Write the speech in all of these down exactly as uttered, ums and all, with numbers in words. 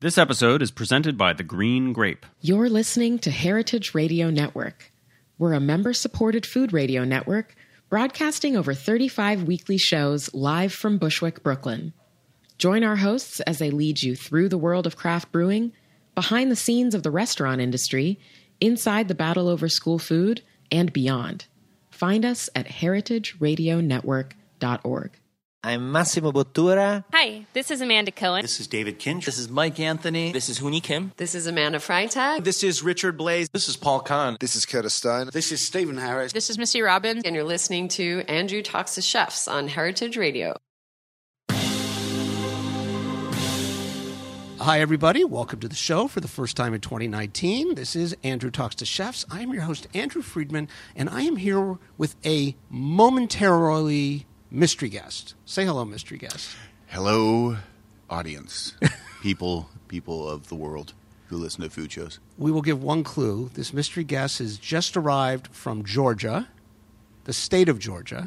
This episode is presented by The Green Grape. You're listening to Heritage Radio Network. We're a member-supported food radio network broadcasting over thirty-five weekly shows live from Bushwick, Brooklyn. Join our hosts as they lead you through the world of craft brewing, behind the scenes of the restaurant industry, inside the battle over school food, and beyond. Find us at heritage radio network dot org. I'm Massimo Bottura. Hi, this is Amanda Cohen. This is David Kinch. This is Mike Anthony. This is Hooni Kim. This is Amanda Freitag. This is Richard Blaze. This is Paul Kahn. This is Curtis Stone. This is Stephen Harris. This is Missy Robbins. And you're listening to Andrew Talks to Chefs on Heritage Radio. Hi, everybody. Welcome to the show for the first time in twenty nineteen. This is Andrew Talks to Chefs. I am your host, Andrew Friedman, and I am here with a momentarily mystery guest. Say hello, mystery guest. Hello, audience. people people of the world who listen to food shows. We will give one clue. This mystery guest has just arrived from Georgia, the state of Georgia,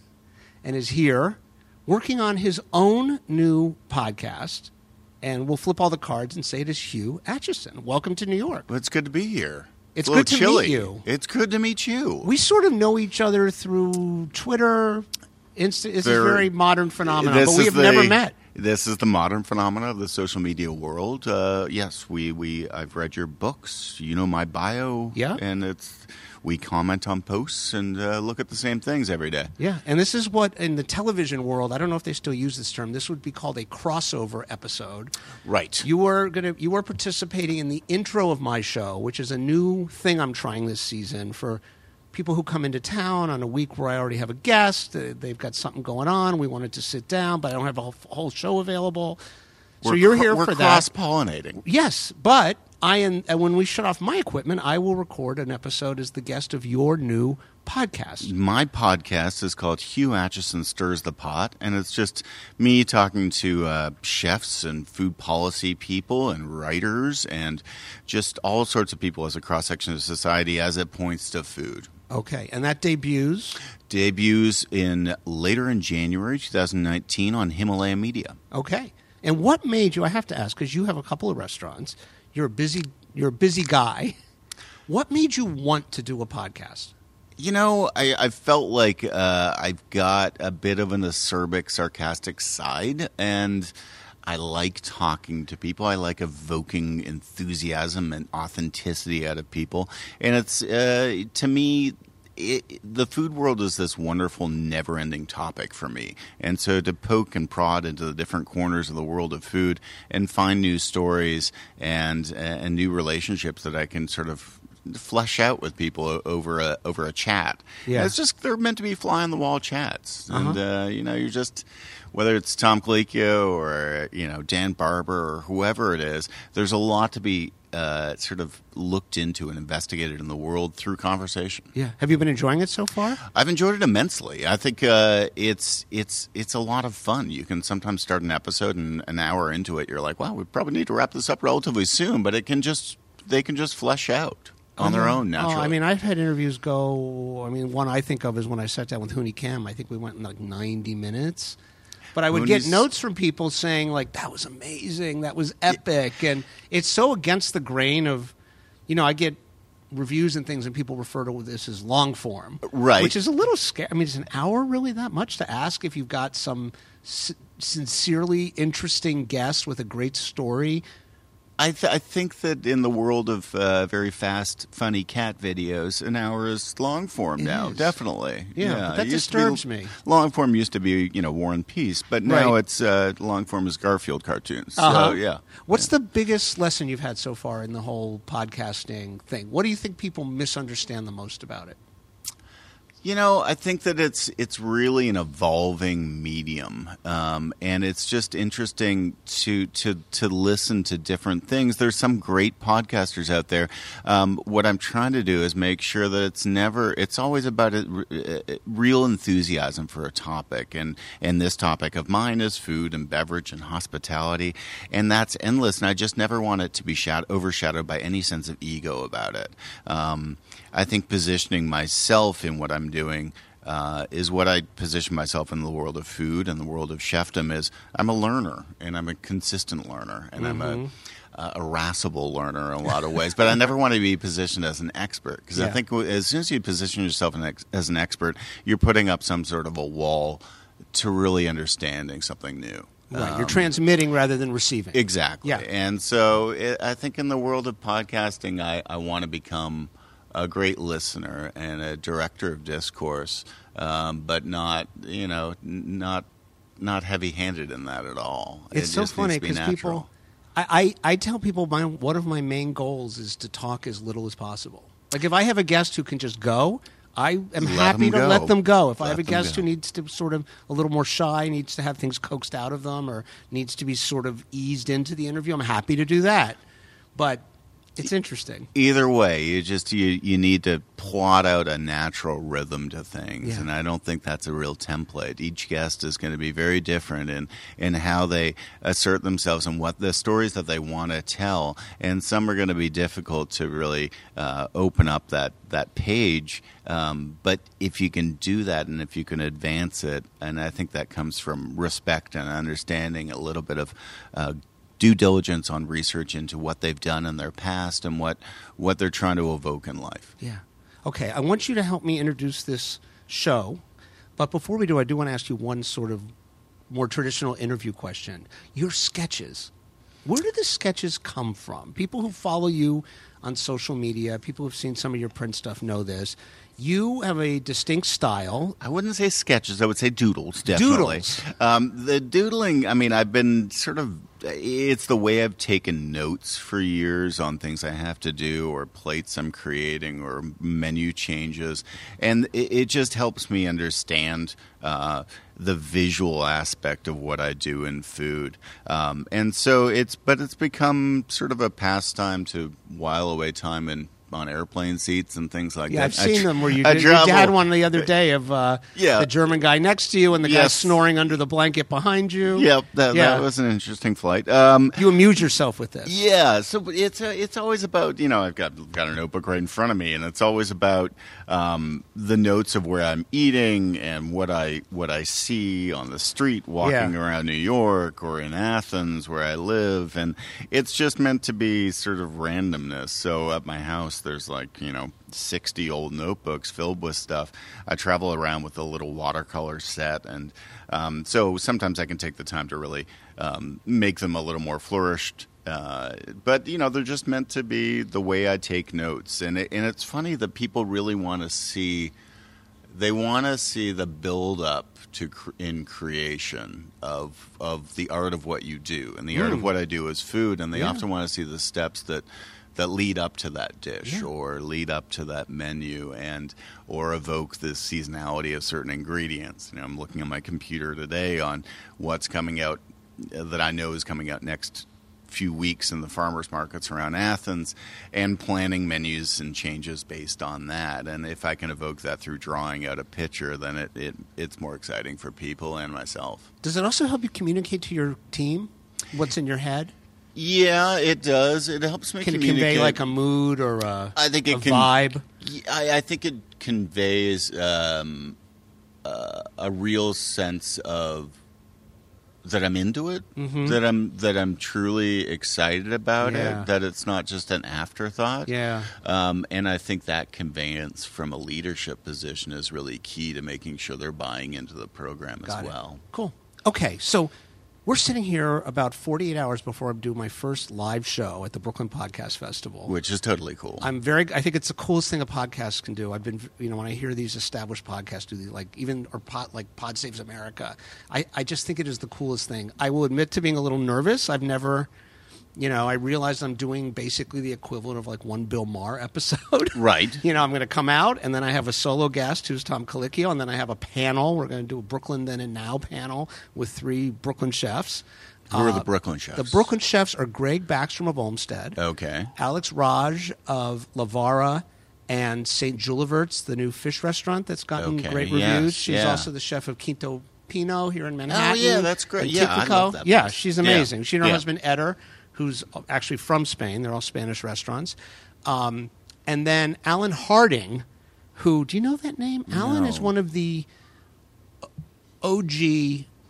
and is here working on his own new podcast. And we'll flip all the cards and say it is Hugh Acheson. Welcome to New York. Well, it's good to be here. It's, it's good to chilly. meet you. It's good to meet you. We sort of know each other through Twitter. Insta- it's a very modern phenomenon, but we have the, never met. This is the modern phenomenon of the social media world. Uh, yes, we, we I've read your books. You know my bio. Yeah. And it's we comment on posts and uh, look at the same things every day. Yeah, and this is what, in the television world, I don't know if they still use this term, this would be called a crossover episode. Right. You were gonna, you were participating in the intro of my show, which is a new thing I'm trying this season for people who come into town on a week where I already have a guest. Uh, they've got something going on. We wanted to sit down, but I don't have a whole, whole show available. We're so you're cr- here we're for that. We're cross-pollinating. Yes, but I and when we shut off my equipment, I will record an episode as the guest of your new podcast. My podcast is called Hugh Acheson Stirs the Pot, and it's just me talking to uh, chefs and food policy people and writers and just all sorts of people as a cross-section of society as it points to food. Okay, and that debuts? Debuts in later in January twenty nineteen on Himalaya Media. Okay. And what made you, I have to ask, because you have a couple of restaurants, you're a busy you're a busy guy. What made you want to do a podcast? You know, I, I felt like uh, I've got a bit of an acerbic, sarcastic side, and I like talking to people. I like evoking enthusiasm and authenticity out of people. And it's, uh, to me, It, the food world is this wonderful, never-ending topic for me. And so to poke and prod into the different corners of the world of food and find new stories and and new relationships that I can sort of flesh out with people over a over a chat. Yeah. It's just they're meant to be fly-on-the-wall chats. Uh-huh. And, uh, you know, you're just... Whether it's Tom Colicchio or, you know, Dan Barber or whoever it is, there's a lot to be uh, sort of looked into and investigated in the world through conversation. Yeah. Have you been enjoying it so far? I've enjoyed it immensely. I think uh, it's it's it's a lot of fun. You can sometimes start an episode and an hour into it, you're like, wow, we probably need to wrap this up relatively soon, but it can just they can just flesh out on their own naturally. Oh, I mean, I've had interviews go, I mean, one I think of is when I sat down with Hooni Kim. I think we went in like ninety minutes. But I would Hooni's, get notes from people saying, like, that was amazing, that was epic. And it's so against the grain of, you know, I get reviews and things and people refer to this as long form. Right. Which is a little scary. I mean, is an hour really that much to ask if you've got some s- sincerely interesting guest with a great story? I, th- I think that in the world of uh, very fast, funny cat videos, an hour is long form It now. is. Definitely, Yeah, but that it used to be- disturbs me. Long form used to be, you know, War and Peace, but now Right. it's uh, long form is Garfield cartoons. Uh-huh. So yeah, What's the biggest lesson you've had so far in the whole podcasting thing? What do you think people misunderstand the most about it? You know, I think that it's it's really an evolving medium, um, and it's just interesting to to to listen to different things. There's some great podcasters out there. Um, what I'm trying to do is make sure that it's never, it's always about a, a, a real enthusiasm for a topic, and and this topic of mine is food and beverage and hospitality, and that's endless. And I just never want it to be shad- overshadowed by any sense of ego about it. Um, I think positioning myself in what I'm doing uh, is what I position myself in the world of food and the world of chefdom is I'm a learner and I'm a consistent learner and Mm-hmm. I'm a a irascible learner in a lot of ways, but I never want to be positioned as an expert because Yeah. I think as soon as you position yourself an ex- as an expert, you're putting up some sort of a wall to really understanding something new. Right. You're Um, transmitting rather than receiving. Exactly. Yeah. And so it, I think in the world of podcasting, I, I want to become a great listener and a director of discourse, um, but not, you know, n- not not heavy-handed in that at all. It's It so just funny needs to be because natural. people, I, I, I tell people my one of my main goals is to talk as little as possible. Like if I have a guest who can just go, I am Let happy them to go. let them go. If I Let have a them guest go. who needs to sort of a little more shy, needs to have things coaxed out of them, or needs to be sort of eased into the interview, I'm happy to do that. But it's interesting. Either way, you just you, you need to plot out a natural rhythm to things, Yeah. and I don't think that's a real template. Each guest is going to be very different in in how they assert themselves and what the stories that they want to tell, and some are going to be difficult to really uh, open up that that page. Um, but if you can do that, and if you can advance it, and I think that comes from respect and understanding, a little bit of uh, due diligence on research into what they've done in their past and what, what they're trying to evoke in life. Yeah. Okay, I want you to help me introduce this show. But before we do, I do want to ask you one sort of more traditional interview question. Your sketches. Where do the sketches come from? People who follow you on social media, people who've seen some of your print stuff know this. You have a distinct style. I wouldn't say sketches. I would say doodles, definitely. Doodles. Um, the doodling, I mean, I've been sort of, it's the way I've taken notes for years on things I have to do or plates I'm creating or menu changes. And it, it just helps me understand uh, the visual aspect of what I do in food. Um, and so it's, but it's become sort of a pastime to while away time in on airplane seats and things like Yeah, that. I've I seen tr- them where you, I did, you travel- had one the other day of uh, Yeah. the German guy next to you and the guy Yes. snoring under the blanket behind you. Yep, that, Yeah. that was an interesting flight. Um, You amuse yourself with this. yeah, so it's uh, it's always about, you know, I've got got a notebook right in front of me, and it's always about um, the notes of where I'm eating and what I what I see on the street walking Yeah. around New York or in Athens where I live, and it's just meant to be sort of randomness. So at my house, there's like, you know, sixty old notebooks filled with stuff. I travel around with a little watercolor set, and um, so sometimes I can take the time to really um, make them a little more flourished. Uh, but you know, they're just meant to be the way I take notes, and it, and it's funny that people really want to see. They want to see the build up to cr- in creation of of the art of what you do, and the art of what I do is food, and they Yeah. often want to see the steps that that lead up to that dish Yeah. or lead up to that menu and or evoke the seasonality of certain ingredients. You know, I'm looking at my computer today on what's coming out uh, that I know is coming out next few weeks in the farmers markets around Athens and planning menus and changes based on that. And if I can evoke that through drawing out a picture, then it, it it's more exciting for people and myself. Does it also help you communicate to your team what's in your head? Yeah, it does. It helps me Can it communicate. convey like a mood or a, I think it a can- vibe? Yeah, I, I think it conveys um, uh, a real sense of that I'm into it, Mm-hmm. that I'm that I'm truly excited about Yeah. it, that it's not just an afterthought. Yeah. Um, and I think that conveyance from a leadership position is really key to making sure they're buying into the program Got as it. well. Cool. Okay, so we're sitting here about forty-eight hours before I do my first live show at the Brooklyn Podcast Festival. Which is totally cool. I'm very. I think it's the coolest thing a podcast can do. I've been, you know, when I hear these established podcasts do the, like even or pod, like Pod Saves America, I, I just think it is the coolest thing. I will admit to being a little nervous. I've never, you know, I realized I'm doing basically the equivalent of like one Bill Maher episode. Right. You know, I'm going to come out and then I have a solo guest who's Tom Colicchio, and then I have a panel. We're going to do a Brooklyn Then and Now panel with three Brooklyn chefs. Who are Uh, the Brooklyn chefs? The Brooklyn chefs are Greg Backstrom of Olmsted. Okay. Alex Raj of Lavara and Saint Julivert's, the new fish restaurant that's gotten Okay, great yes, reviews. She's yeah. also the chef of Quinto Pino here in Manhattan. yeah, that's great. and Yeah, I Tipico. love that Yeah, place. she's Yeah. amazing. She and her Yeah. husband Eder, who's actually from Spain. They're all Spanish restaurants. Um, and then Alan Harding, who, do you know that name? Alan is one of the O G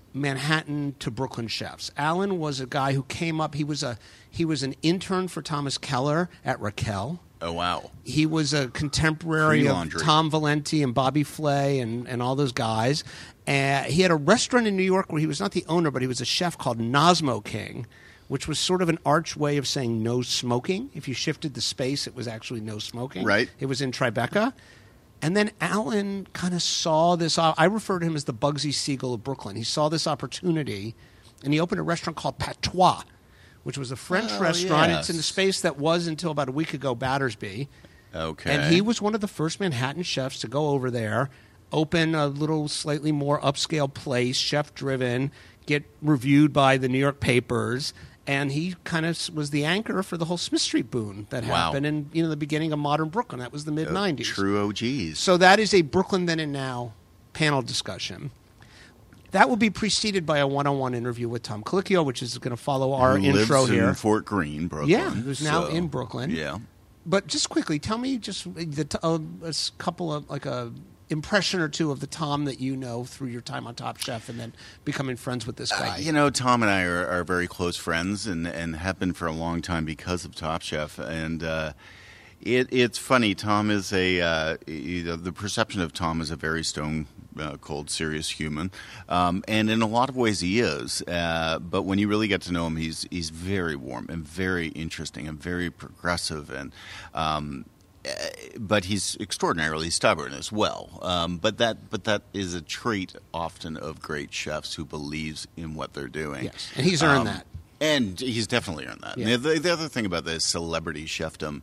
Manhattan to Brooklyn chefs. Alan was a guy who came up. He was a he was an intern for Thomas Keller at Raquel. Oh, wow. He was a contemporary of Pre-laundry. Tom Valenti and Bobby Flay and, and all those guys. Uh, he had a restaurant in New York where he was not the owner, but he was a chef called Nosmo King, which was sort of an arch way of saying no smoking. If you shifted the space, it was actually no smoking. Right. It was in Tribeca. And then Alan kind of saw this. I refer to him as the Bugsy Siegel of Brooklyn. He saw this opportunity, and he opened a restaurant called Patois, which was a French Oh, restaurant. yes. It's in the space that was, until about a week ago, Battersby. Okay. And he was one of the first Manhattan chefs to go over there, open a little slightly more upscale place, chef-driven, get reviewed by the New York papers. And he kind of was the anchor for the whole Smith Street boom that Wow. happened in you know the beginning of modern Brooklyn. That was the mid nineties. True O Gs. So that is a Brooklyn Then and Now panel discussion. That will be preceded by a one-on-one interview with Tom Colicchio, which is going to follow our Who intro lives here. in Fort Greene, Brooklyn. Yeah, who's now so, in Brooklyn. Yeah. But just quickly, tell me just the t- uh, a s- couple of like a impression or two of the Tom that you know through your time on Top Chef, and then becoming friends with this guy. Uh, you know, Tom and I are, are very close friends, and, and have been for a long time because of Top Chef. And uh, it, it's funny. Tom is a uh, you know, the perception of Tom is a very stone uh, cold, serious human, um, and in a lot of ways he is. Uh, but when you really get to know him, he's he's very warm and very interesting and very progressive, and um, but he's extraordinarily stubborn as well. Um, but that but that is a trait often of great chefs who believes in what they're doing. Yes, and he's earned Um, that. And he's definitely earned that. Yeah. The, the other thing about this celebrity chefdom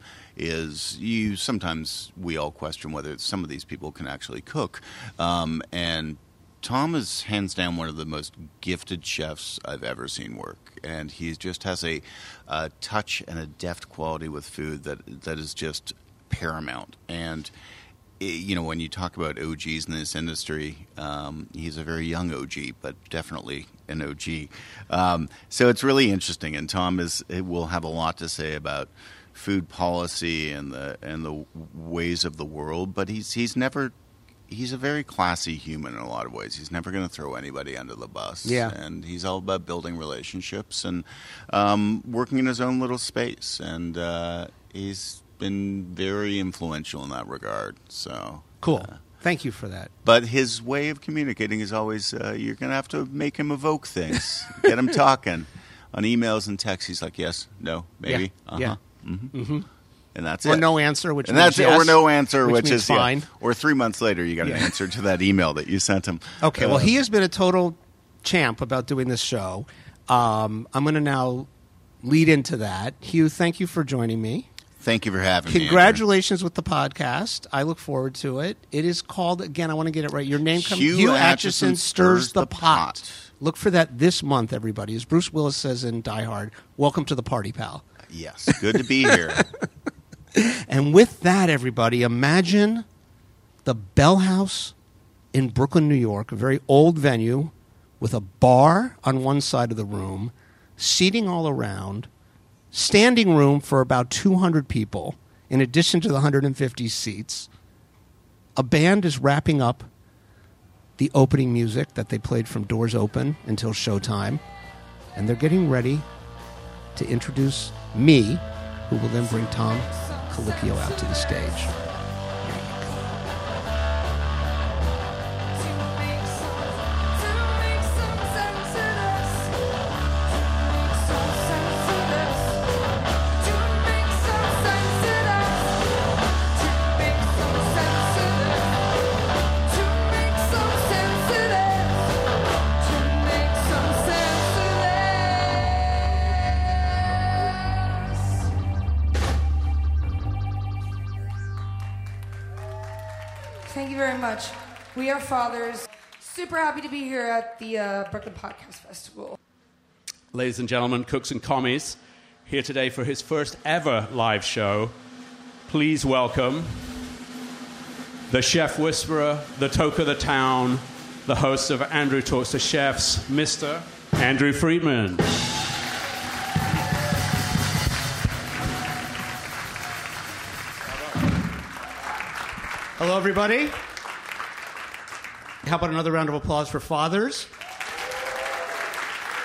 is you sometimes we all question whether some of these people can actually cook. Um, and Tom is hands down one of the most gifted chefs I've ever seen work. And he just has a, a touch and a deft quality with food that that is just paramount. And you know, when you talk about O Gs in this industry, um, he's a very young O G, but definitely an O G. Um, so it's really interesting, and Tom is it will have a lot to say about food policy and the and the ways of the world. But he's he's never he's a very classy human in a lot of ways. He's never going to throw anybody under the bus. Yeah, and he's all about building relationships and um, working in his own little space. And uh, he's been very influential in that regard. So Cool. Uh, Thank you for that. but his way of communicating is always uh, you're going to have to make him evoke things, get him talking on emails and texts. He's like, yes, no, maybe, Yeah. uh-huh, Yeah. mm-hmm. Mm-hmm. and that's Or it. no answer, which and means that's it, yes, or no answer, which which, means is yeah. fine. Or three months later, you got Yeah. an answer to that email that you sent him. Okay, Uh, well, he has been a total champ about doing this show. Um, I'm going to now lead into that. Hugh, thank you for joining me. Thank you for having me. Congratulations with the podcast. I look forward to it. It is called, again, I want to get it right. Your name comes Hugh Acheson Stirs the Pot. Look for that this month, everybody. As Bruce Willis says in Die Hard, welcome to the party, pal. Yes, good to be here. And with that, everybody, imagine the Bell House in Brooklyn, New York, a very old venue with a bar on one side of the room, seating all around, standing room for about two hundred people, in addition to the one hundred fifty seats. A band is wrapping up the opening music that they played from Doors Open until showtime, and they're getting ready to introduce me, who will then bring Tom Colicchio out to the stage. There you go. Thank you very much. We are fathers. Super happy to be here at the uh, Brooklyn Podcast Festival. Ladies and gentlemen, cooks and commies, here today for his first ever live show. Please welcome the chef whisperer, the talk of the town, the host of Andrew Talks to Chefs, Mister Andrew Friedman. Hello, everybody. How about another round of applause for fathers?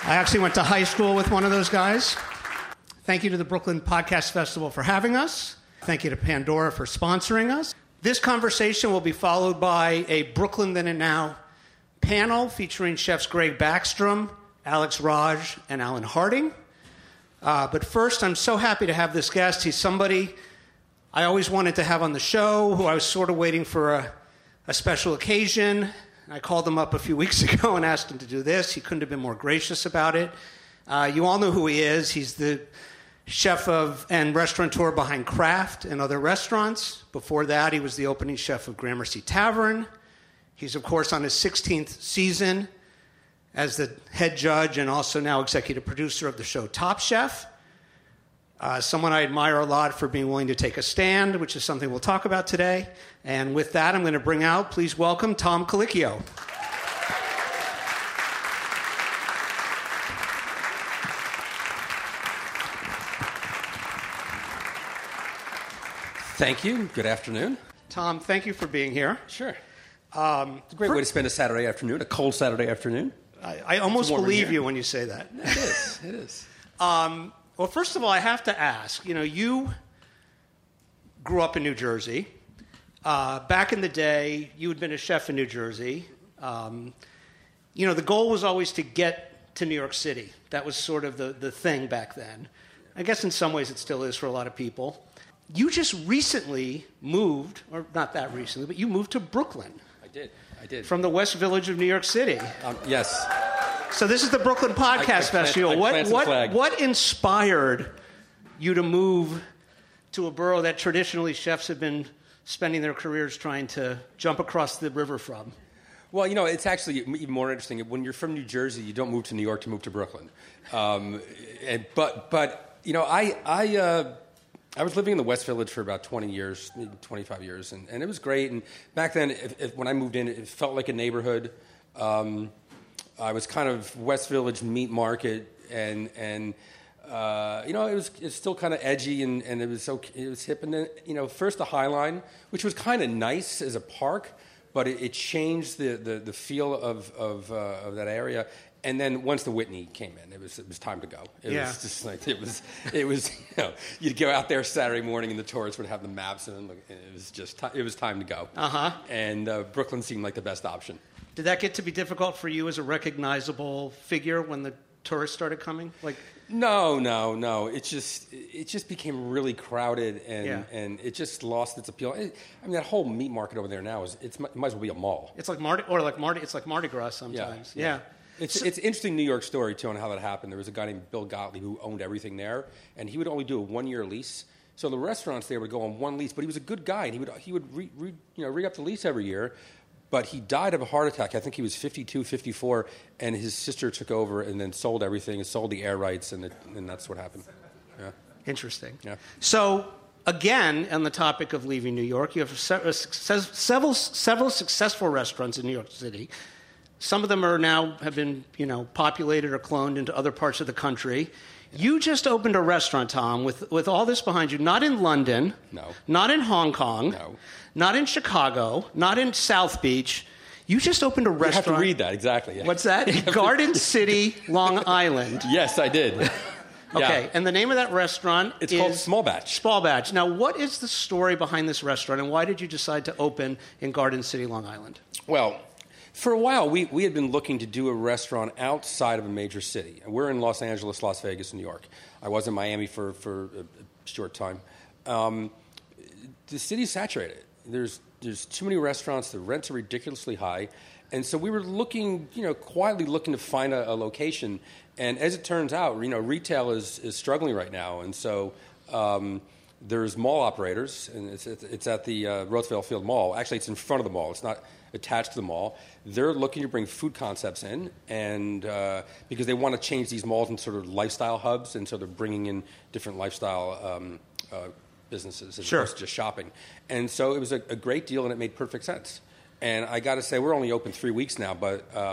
I actually went to high school with one of those guys. Thank you to the Brooklyn Podcast Festival for having us. Thank you to Pandora for sponsoring us. This conversation will be followed by a Brooklyn Then and Now panel featuring chefs Greg Backstrom, Alex Raj, and Alan Harding. Uh, but first, I'm so happy to have this guest. He's somebody I always wanted to have on the show, who I was sort of waiting for a, a special occasion. I called him up a few weeks ago and asked him to do this. He couldn't have been more gracious about it. Uh, you all know who he is. He's the chef of and restaurateur behind Craft and other restaurants. Before that, he was the opening chef of Gramercy Tavern. He's, of course, on his sixteenth season as the head judge and also now executive producer of the show Top Chef. Uh, someone I admire a lot for being willing to take a stand, which is something we'll talk about today. And with that, I'm going to bring out, please welcome Tom Colicchio. Thank you. Good afternoon. Tom, thank you for being here. Sure. Um, it's a great for, way to spend a Saturday afternoon, a cold Saturday afternoon. I, I almost believe you when you say that. It is. It is. Um, well, first of all, I have to ask, you know, you grew up in New Jersey. Uh, back in the day, you had been a chef in New Jersey. Um, you know, the goal was always to get to New York City. That was sort of the, the thing back then. I guess in some ways it still is for a lot of people. You just recently moved, or not that recently, but you moved to Brooklyn. I did. I did. From the West Village of New York City. Um, yes. So this is the Brooklyn Podcast I, I plant, Festival. I what what what inspired you to move to a borough that traditionally chefs have been spending their careers trying to jump across the river from? Well, you know, it's actually even more interesting. When you're from New Jersey, you don't move to New York to move to Brooklyn. Um, and, but but you know, I I. Uh, I was living in the West Village for about twenty years, maybe twenty-five years, and, and it was great. And back then, if, if, when I moved in, it felt like a neighborhood. Um, I was kind of West Village meat market, and and uh, you know, it was it's still kind of edgy, and, and it was so it was hip. And then, you know, first the High Line, which was kind of nice as a park, but it, it changed the, the, the feel of of, uh, of that area. And then once the Whitney came in, it was it was time to go. It yeah. was just like it was it was you know, you'd go out there Saturday morning and the tourists would have the maps and it was just t- it was time to go. Uh-huh. And uh, Brooklyn seemed like the best option. Did that get to be difficult for you as a recognizable figure when the tourists started coming? Like No, no, no. It just it just became really crowded and yeah. and it just lost its appeal. It, I mean, that whole meat market over there now is it's it might as well be a mall. It's like Mardi or like Mardi it's like Mardi Gras sometimes. Yeah. yeah. yeah. It's it's an interesting New York story, too, on how that happened. There was a guy named Bill Gottlieb who owned everything there, and he would only do a one-year lease. So the restaurants there would go on one lease, but he was a good guy, and he would he would re, re, you know re-up the lease every year. But he died of a heart attack. I think he was fifty-two, fifty-four, and his sister took over and then sold everything and sold the air rights, and, it, and that's what happened. Yeah. Interesting. Yeah. So, again, on the topic of leaving New York, you have several, several successful restaurants in New York City. Some of them are now have been, you know, populated or cloned into other parts of the country. You just opened a restaurant, Tom, with, with all this behind you, not in London, no, not in Hong Kong, no, not in Chicago, not in South Beach. You just opened a restaurant. You have to read that, exactly. Yeah. What's that? Garden City, Long Island. Yes, I did. Okay, yeah. And the name of that restaurant it's is... called Small Batch. Small Batch. Now, what is the story behind this restaurant, and why did you decide to open in Garden City, Long Island? Well, for a while, we, we had been looking to do a restaurant outside of a major city. We're in Los Angeles, Las Vegas, New York. I was in Miami for, for a short time. Um, the city's saturated. There's there's too many restaurants. The rents are ridiculously high. And so we were looking, you know, quietly looking to find a, a location. And as it turns out, you know, retail is, is struggling right now. And so um, there's mall operators, and it's, it's at the uh, Roosevelt Field Mall. Actually, it's in front of the mall. It's not attached to the mall. They're looking to bring food concepts in, and uh, because they want to change these malls into sort of lifestyle hubs, and so they're bringing in different lifestyle um, uh, businesses as sure. opposed to just shopping. And so it was a, a great deal, and it made perfect sense. And I got to say, we're only open three weeks now, but um,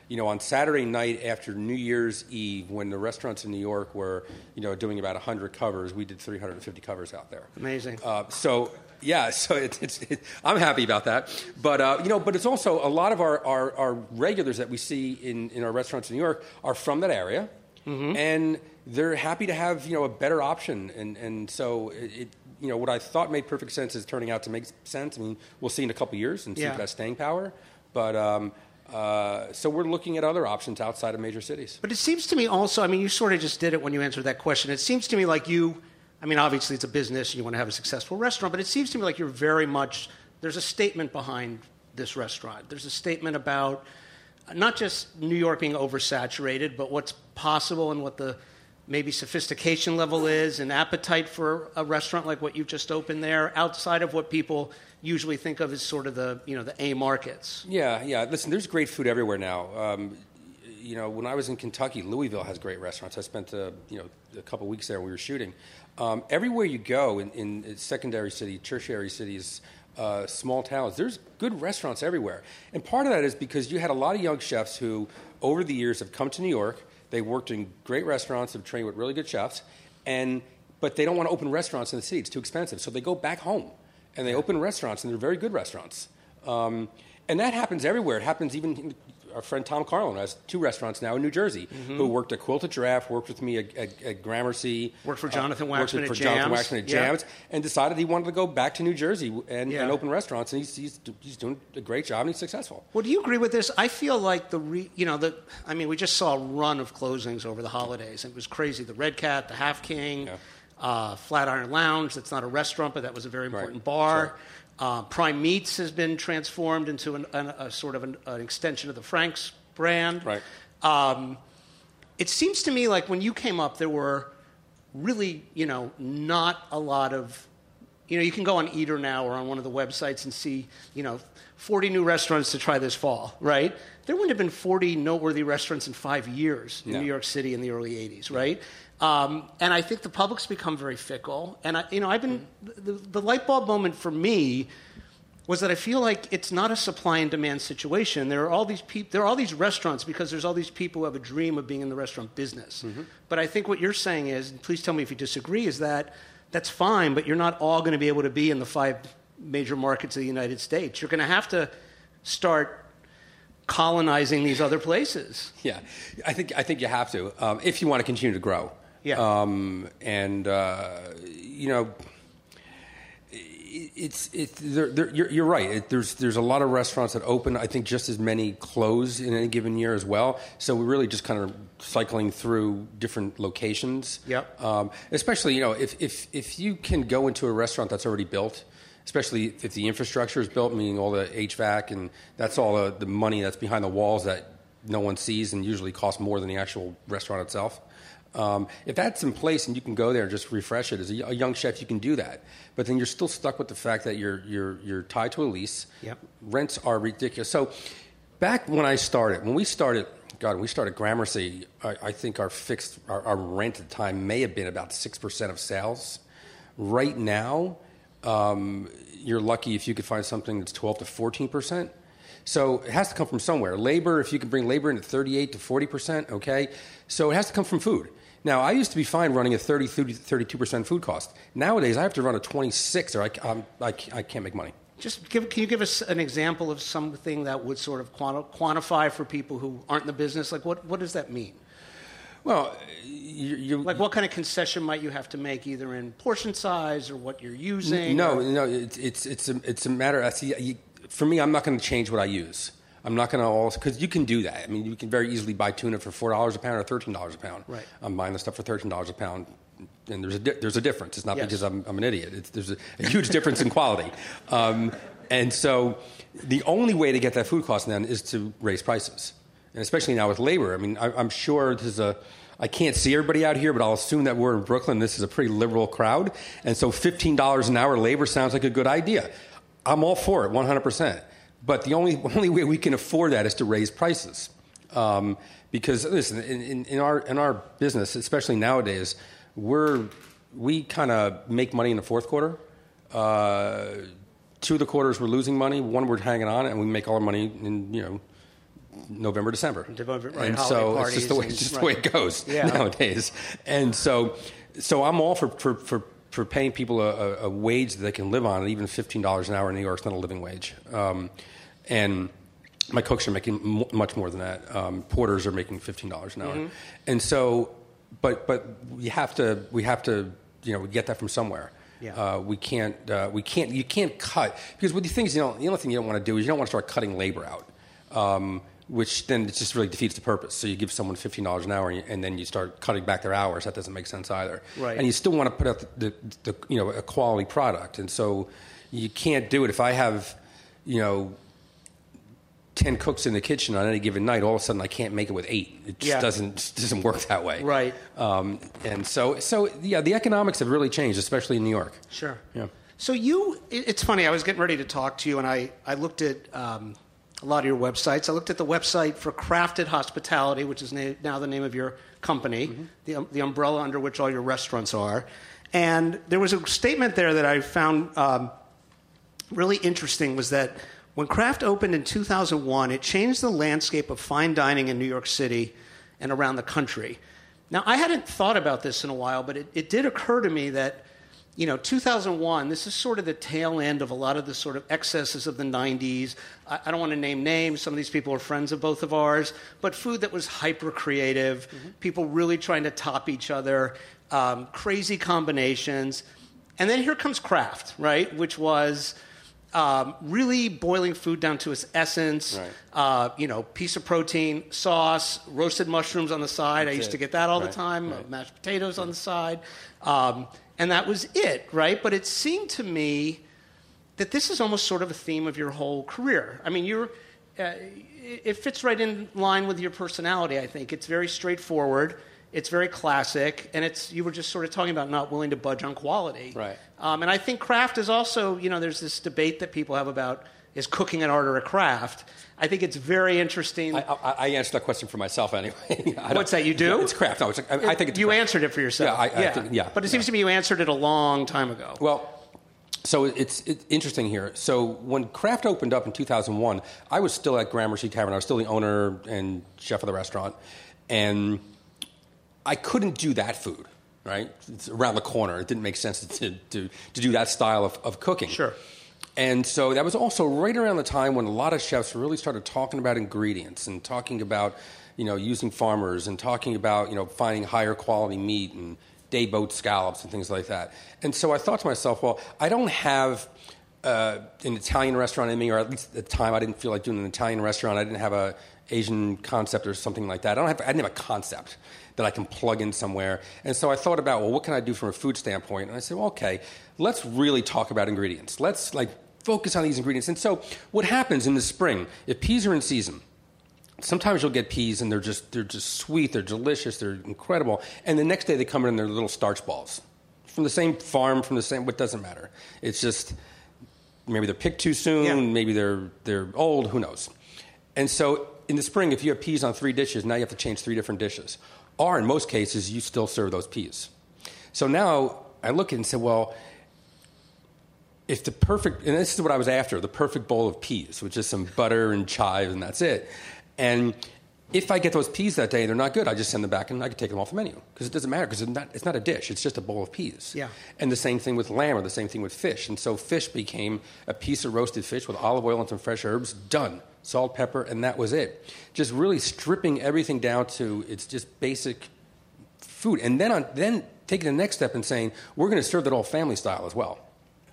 you know, on Saturday night after New Year's Eve, when the restaurants in New York were, you know, doing about one hundred covers, we did three hundred fifty covers out there. Amazing. Uh, so, yeah, so it, it's, it, I'm happy about that. But, uh, you know, but it's also a lot of our, our, our regulars that we see in, in our restaurants in New York are from that area. Mm-hmm. And they're happy to have, you know, a better option. And, and so, it, it, you know, what I thought made perfect sense is turning out to make sense. I mean, we'll see in a couple of years and see yeah. if it has staying power. But um, uh, so we're looking at other options outside of major cities. But it seems to me also, I mean, you sort of just did it when you answered that question. It seems to me like you, I mean, obviously it's a business and you want to have a successful restaurant, but it seems to me like you're very much, there's a statement behind this restaurant. There's a statement about not just New York being oversaturated, but what's possible and what the maybe sophistication level is and appetite for a restaurant like what you've just opened there, outside of what people usually think of as sort of the, you know, the A markets. Yeah, yeah. Listen, there's great food everywhere now. Um, you know, when I was in Kentucky, Louisville has great restaurants. I spent, uh, you know, a couple weeks there when we were shooting. Um, everywhere you go in, in secondary city, tertiary cities, uh, small towns, there's good restaurants everywhere. And part of that is because you had a lot of young chefs who, over the years, have come to New York. They worked in great restaurants, have trained with really good chefs, and but they don't want to open restaurants in the city. It's too expensive. So they go back home, and they open restaurants, and they're very good restaurants. Um, and that happens everywhere. It happens even our friend Tom Carlin has two restaurants now in New Jersey, mm-hmm. who worked at Quilted Giraffe, worked with me at, at, at Gramercy. Worked for Jonathan uh, Waxman worked for at Jonathan Jams. Waxman at yeah. Jams, and decided he wanted to go back to New Jersey and, yeah. and open restaurants, and he's, he's he's doing a great job, and he's successful. Well, do you agree with this? I feel like the, re, you know, the, I mean, we just saw a run of closings over the holidays. It was crazy. The Red Cat, the Half King, Yeah. uh, Flatiron Lounge, that's not a restaurant, but that was a very important Right. bar. Sure. Uh, Prime Meats has been transformed into an, an, a sort of an, an extension of the Frank's brand. Right. Um, it seems to me like when you came up, there were really, you know, not a lot of, you know, you can go on Eater now or on one of the websites and see, you know, forty new restaurants to try this fall, right? There wouldn't have been forty noteworthy restaurants in five years in No. New York City in the early eighties, right? Um, and I think the public's become very fickle. And, I, you know, I've been, the, the light bulb moment for me was that I feel like it's not a supply and demand situation. There are all these people, there are all these restaurants because there's all these people who have a dream of being in the restaurant business. Mm-hmm. But I think what you're saying is, and please tell me if you disagree, is that that's fine, but you're not all going to be able to be in the five major markets of the United States. You're going to have to start colonizing these other places. Yeah, I think I think you have to um, if you want to continue to grow. Yeah, um, and uh, you know. It's it. They're, they're, you're, you're right. It, there's there's a lot of restaurants that open. I think just as many close in any given year as well. So we're really just kind of cycling through different locations. Yep. Um, especially, you know, if if if you can go into a restaurant that's already built, especially if the infrastructure is built, meaning all the H V A C and that's all the, the money that's behind the walls that no one sees and usually costs more than the actual restaurant itself. Um, if that's in place and you can go there and just refresh it as a, a young chef, you can do that. But then you're still stuck with the fact that you're you're you're tied to a lease. Yep. Rents are ridiculous. So back when I started, when we started, God, we started Gramercy. I, I think our fixed our, our rent at the time may have been about six percent of sales. Right now, um, you're lucky if you could find something that's twelve to fourteen percent. So it has to come from somewhere. Labor, if you can bring labor in at thirty-eight to forty percent, okay. So it has to come from food. Now, I used to be fine running a thirty, thirty-two percent food cost. Nowadays, I have to run a twenty-six or I, um, I, I can't make money. Just give, can you give us an example of something that would sort of quanti- quantify for people who aren't in the business? Like, what, what does that mean? Well, you, you like what kind of concession might you have to make, either in portion size or what you're using? No, or? no, it's it's it's a, it's a matter. I see. You, for me, I'm not going to change what I use. I'm not going to all because you can do that. I mean, you can very easily buy tuna for four dollars a pound or thirteen dollars a pound. Right. I'm buying the stuff for thirteen dollars a pound, and there's a di- there's a difference. It's not yes. because I'm I'm an idiot. It's, there's a, a huge difference in quality, um, and so the only way to get that food cost then is to raise prices, and especially now with labor. I mean, I, I'm sure there's a. I can't see everybody out here, but I'll assume that we're in Brooklyn. This is a pretty liberal crowd, and so fifteen dollars an hour labor sounds like a good idea. I'm all for it, one hundred percent. But the only only way we can afford that is to raise prices, um, because listen, in, in, in our in our business, especially nowadays, we're we kind of make money in the fourth quarter. Uh, two of the quarters we're losing money, one we're hanging on, and we make all our money in you know November, December. November, right, and holiday so it's just the way, parties it's just and- the way right. it goes Yeah. nowadays. And so, so I'm all for, for, for, for paying people a, a, a wage that they can live on, and even fifteen dollars an hour in New York is not a living wage. Um, and my cooks are making m- much more than that. Um, porters are making fifteen dollars an hour. Mm-hmm. And so, but but we have to we have to you know get that from somewhere. Yeah. Uh, we can't uh, we can't you can't cut, because what the things you know the only thing you don't want to do is you don't want to start cutting labor out. Um, which then it just really defeats the purpose. So you give someone fifteen dollars an hour, and, you, and then you start cutting back their hours. That doesn't make sense either. Right. And you still want to put out the, the, the you know a quality product, and so you can't do it if I have you know ten cooks in the kitchen on any given night. All of a sudden, I can't make it with eight. It just Yeah. doesn't just doesn't work that way. Right. Um, and so so yeah, the economics have really changed, especially in New York. Sure. Yeah. So you, it- it's funny. I was getting ready to talk to you, and I, I looked at um, a lot of your websites. I looked at the website for Crafted Hospitality, which is na- now the name of your company, Mm-hmm. the, um, the umbrella under which all your restaurants are. And there was a statement there that I found um, really interesting, was that when Kraft opened in two thousand one, it changed the landscape of fine dining in New York City and around the country. Now, I hadn't thought about this in a while, but it, it did occur to me that, you know, two thousand one, this is sort of the tail end of a lot of the sort of excesses of the nineties. I, I don't want to name names. Some of these people are friends of both of ours. But food that was hyper-creative, mm-hmm. people really trying to top each other, um, crazy combinations. And then here comes Kraft, right, which was um, really boiling food down to its essence. Right. Uh, you know, piece of protein, sauce, roasted mushrooms on the side. That's I used it. to get that all Right. the time. Right. Mashed potatoes on the side. Um, and that was it, right? But it seemed to me that this is almost sort of a theme of your whole career. I mean, you're, uh, it fits right in line with your personality, I think. It's very straightforward. It's very classic. And it's, you were just sort of talking about not willing to budge on quality. Right. Um, and I think craft is also, you know, there's this debate that people have about, is cooking an art or a craft? I think it's very interesting. I, I, I answered that question for myself anyway. I don't- What's that, you do? Yeah, it's craft. No, it's, I, I think it's You craft. answered it for yourself. Yeah, I- I think- yeah, But it seems yeah. to me you answered it a long time ago. Well, so it's, it's interesting here. So when Kraft opened up in two thousand one, I was still at Gramercy Tavern. I was still the owner and chef of the restaurant. And I couldn't do that food, right? It's around the corner. It didn't make sense to, to, to do that style of, of cooking. Sure. And so that was also right around the time when a lot of chefs really started talking about ingredients and talking about, you know, using farmers and talking about, you know, finding higher quality meat and day boat scallops and things like that. And so I thought to myself, well, I don't have uh, an Italian restaurant in me, or at least at the time I didn't feel like doing an Italian restaurant. I didn't have a Asian concept or something like that. I don't have, I didn't have a concept that I can plug in somewhere. And so I thought about, well, what can I do from a food standpoint? And I said, well, okay, let's really talk about ingredients. Let's like focus on these ingredients. And so what happens in the spring, if peas are in season, sometimes you'll get peas and they're just they're just sweet, they're delicious, they're incredible. And the next day they come in and they're little starch balls. From the same farm, from the same, what doesn't matter. It's just maybe they're picked too soon, Yeah. maybe they're they're old, who knows. And so in the spring, if you have peas on three dishes, now you have to change three different dishes. Or in most cases, you still serve those peas. So now I look at it and say, well, if the perfect, and this is what I was after, the perfect bowl of peas, which is some butter and chives, and that's it. And if I get those peas that day and they're not good, I just send them back and I can take them off the menu. Because it doesn't matter, because it's not, it's not a dish, it's just a bowl of peas. Yeah. And the same thing with lamb, or the same thing with fish. And so fish became a piece of roasted fish with olive oil and some fresh herbs, done. Salt, pepper, and that was it. Just really stripping everything down to its just basic food. And then, on, then taking the next step and saying, we're going to serve that all family style as well.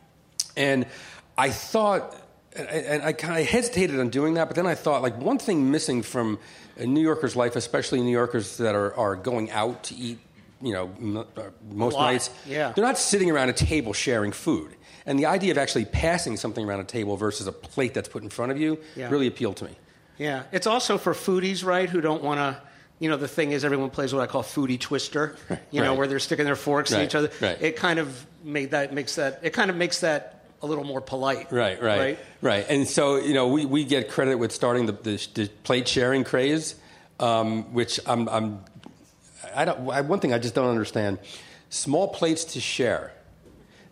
And I thought, and I kind of hesitated on doing that, but then I thought, like, one thing missing from a New Yorker's life, especially New Yorkers that are, are going out to eat, you know, m- uh, most lot, nights, yeah. they're not sitting around a table sharing food. And the idea of actually passing something around a table versus a plate that's put in front of you Yeah. really appealed to me. Yeah. It's also for foodies, right, who don't want to, you know, the thing is everyone plays what I call foodie twister, you know, Right. where they're sticking their forks in Right, each other. right. It kind of made that, makes that, it kind of makes that a little more polite. Right, right, Right? right. And so, you know, we, we get credit with starting the, the, the plate sharing craze, um, which I'm, I'm I don't. I, one thing I just don't understand: small plates to share.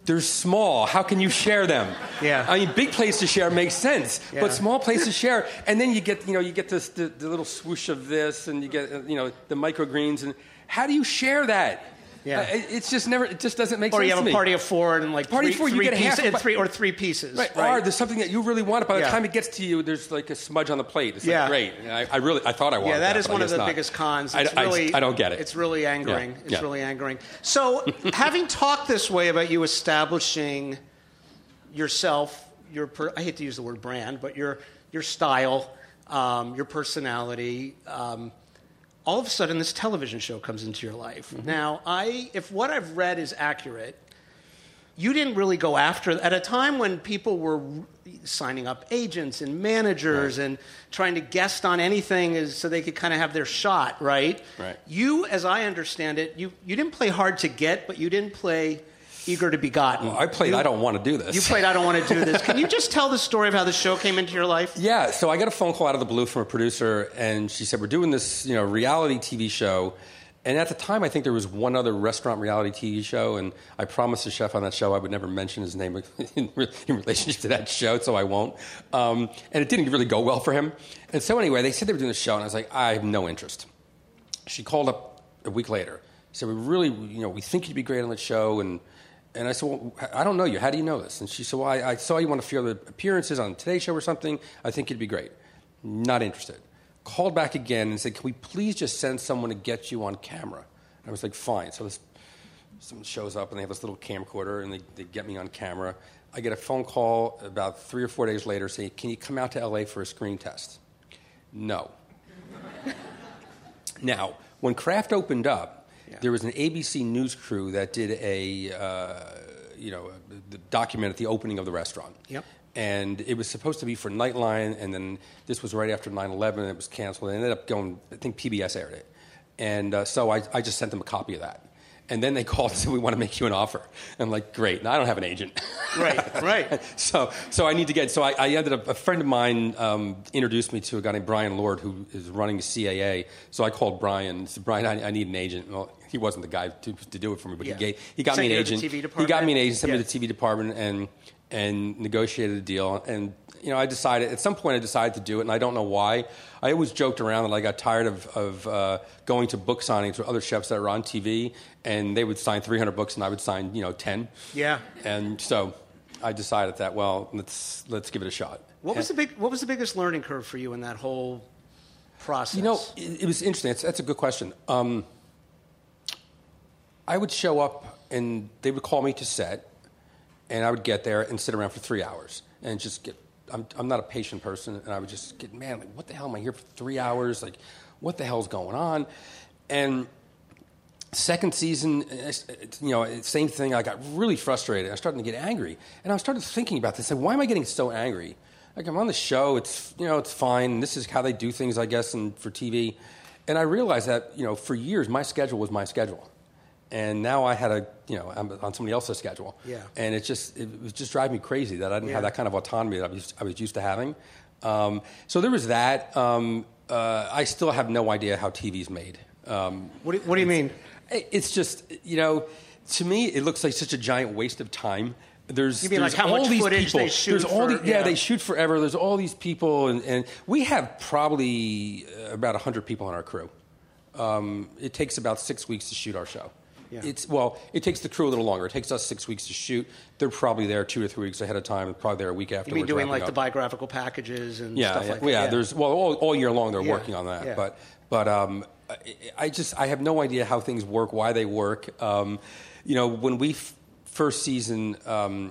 they're small. How can you share them? Yeah. I mean, big plates to share makes sense, Yeah. but small plates to share, and then you get, you know, you get this the, the little swoosh of this, and you get, uh, you know, the microgreens, and how do you share that? Yeah. Uh, it, it's just never. It just doesn't make Or sense you have to a me. party of four and like Party three, of four, you three get a half pieces, a and bi- three or three pieces. Right. Right. Or there's something that you really want. By the Yeah. time it gets to you, there's like a smudge on the plate. It's Yeah. like, great. And I, I really, I thought I wanted Yeah, that that, is but I one of guess the not. biggest cons. I, It's I, really, I don't get it. It's really angering. Yeah. It's Yeah. really angering. So, having talked this way about you establishing yourself, your per, I hate to use the word brand, but your your style, um, your personality. Um, all of a sudden, this television show comes into your life. Mm-hmm. Now, I if what I've read is accurate, you didn't really go after at a time when people were signing up agents and managers Right. and trying to guest on anything is so they could kind of have their shot, right? Right. You, as I understand it, you, you didn't play hard to get, but you didn't play eager to be gotten. Well, I played. You, I don't want to do this. You played I don't want to do this. Can you just tell the story of how the show came into your life? Yeah, so I got a phone call out of the blue from a producer, and she said, we're doing this, you know, reality T V show. And at the time, I think there was one other restaurant reality T V show, and I promised the chef on that show I would never mention his name in, re- in relationship to that show, so I won't. Um, and it didn't really go well for him. And so anyway, they said they were doing the show, and I was like, I have no interest. She called up a week later. She said, we really, you know, we think you'd be great on that show, and And I said, well, I don't know you. How do you know this? And she said, well, I, I saw you on a few other appearances on Today Show or something. I think you'd be great. Not interested. Called back again and said, can we please just send someone to get you on camera? And I was like, fine. So this, someone shows up, and they have this little camcorder, and they, they get me on camera. I get a phone call about three or four days later saying, can you come out to L A for a screen test? No. Now, when Kraft opened up, yeah. there was an A B C News crew that did a, uh, you know, a, a document at the opening of the restaurant. Yep. And it was supposed to be for Nightline, and then this was right after nine eleven, and it was canceled. It ended up going, I think P B S aired it. And uh, so I, I just sent them a copy of that. And then they called and said, we want to make you an offer. And I'm like, great. Now I don't have an agent. Right, right. so so I need to get, so I, I ended up, a friend of mine um, introduced me to a guy named Brian Lord, who is running the C A A. So I called Brian and said, Brian, I, I need an agent. Well, he wasn't the guy to, to do it for me, but Yeah. he, gave, he got Sent me an you to the agent. T V He department? got me an agent, sent me Yeah. to the T V department, and and negotiated a deal. And, you know, I decided, at some point I decided to do it, and I don't know why. I always joked around that I got tired of, of uh, going to book signings with other chefs that were on T V, and they would sign three hundred books, and I would sign, you know, ten. Yeah. And so I decided that, well, let's let's give it a shot. What was the big? What was the biggest learning curve for you in that whole process? You know, it, it was interesting. It's, that's a good question. Um, I would show up, and they would call me to set, and I would get there and sit around for three hours and just get. I'm I'm not a patient person, and I would just get, man, like, what the hell am I here for three hours? Like, what the hell's going on? And second season, it's- it's, you know, same thing. I got really frustrated. I started to get angry, and I started thinking about this. Like, why am I getting so angry? Like, I'm on the show. It's, you know, it's fine. This is how they do things, I guess, and for T V. And I realized that, you know, for years my schedule was my schedule, and now I had a, you know, I'm on somebody else's schedule. Yeah. And it just it was just driving me crazy that I didn't Yeah. have that kind of autonomy that I was I was used to having. Um, so there was that. Um, uh, I still have no idea how T V's made. Um, What do, what do you mean? it's just, you know, to me, it looks like such a giant waste of time. There's, You mean there's like how all much these footage people. they shoot There's all for- the, yeah, yeah. they shoot forever. There's all these people, and, and we have probably uh, about one hundred people on our crew. Um, it takes about six weeks to shoot our show. Yeah. It's well, it takes the crew a little longer. It takes us six weeks to shoot. They're probably there two or three weeks ahead of time. Probably there a week after. You mean we're doing wrapping like up. the biographical packages and Yeah, stuff yeah, like well, that? yeah, There's well, all, all year long they're Yeah, working on that, yeah. but but um, I, I just I have no idea how things work, why they work. Um, you know, when we f- first season, um,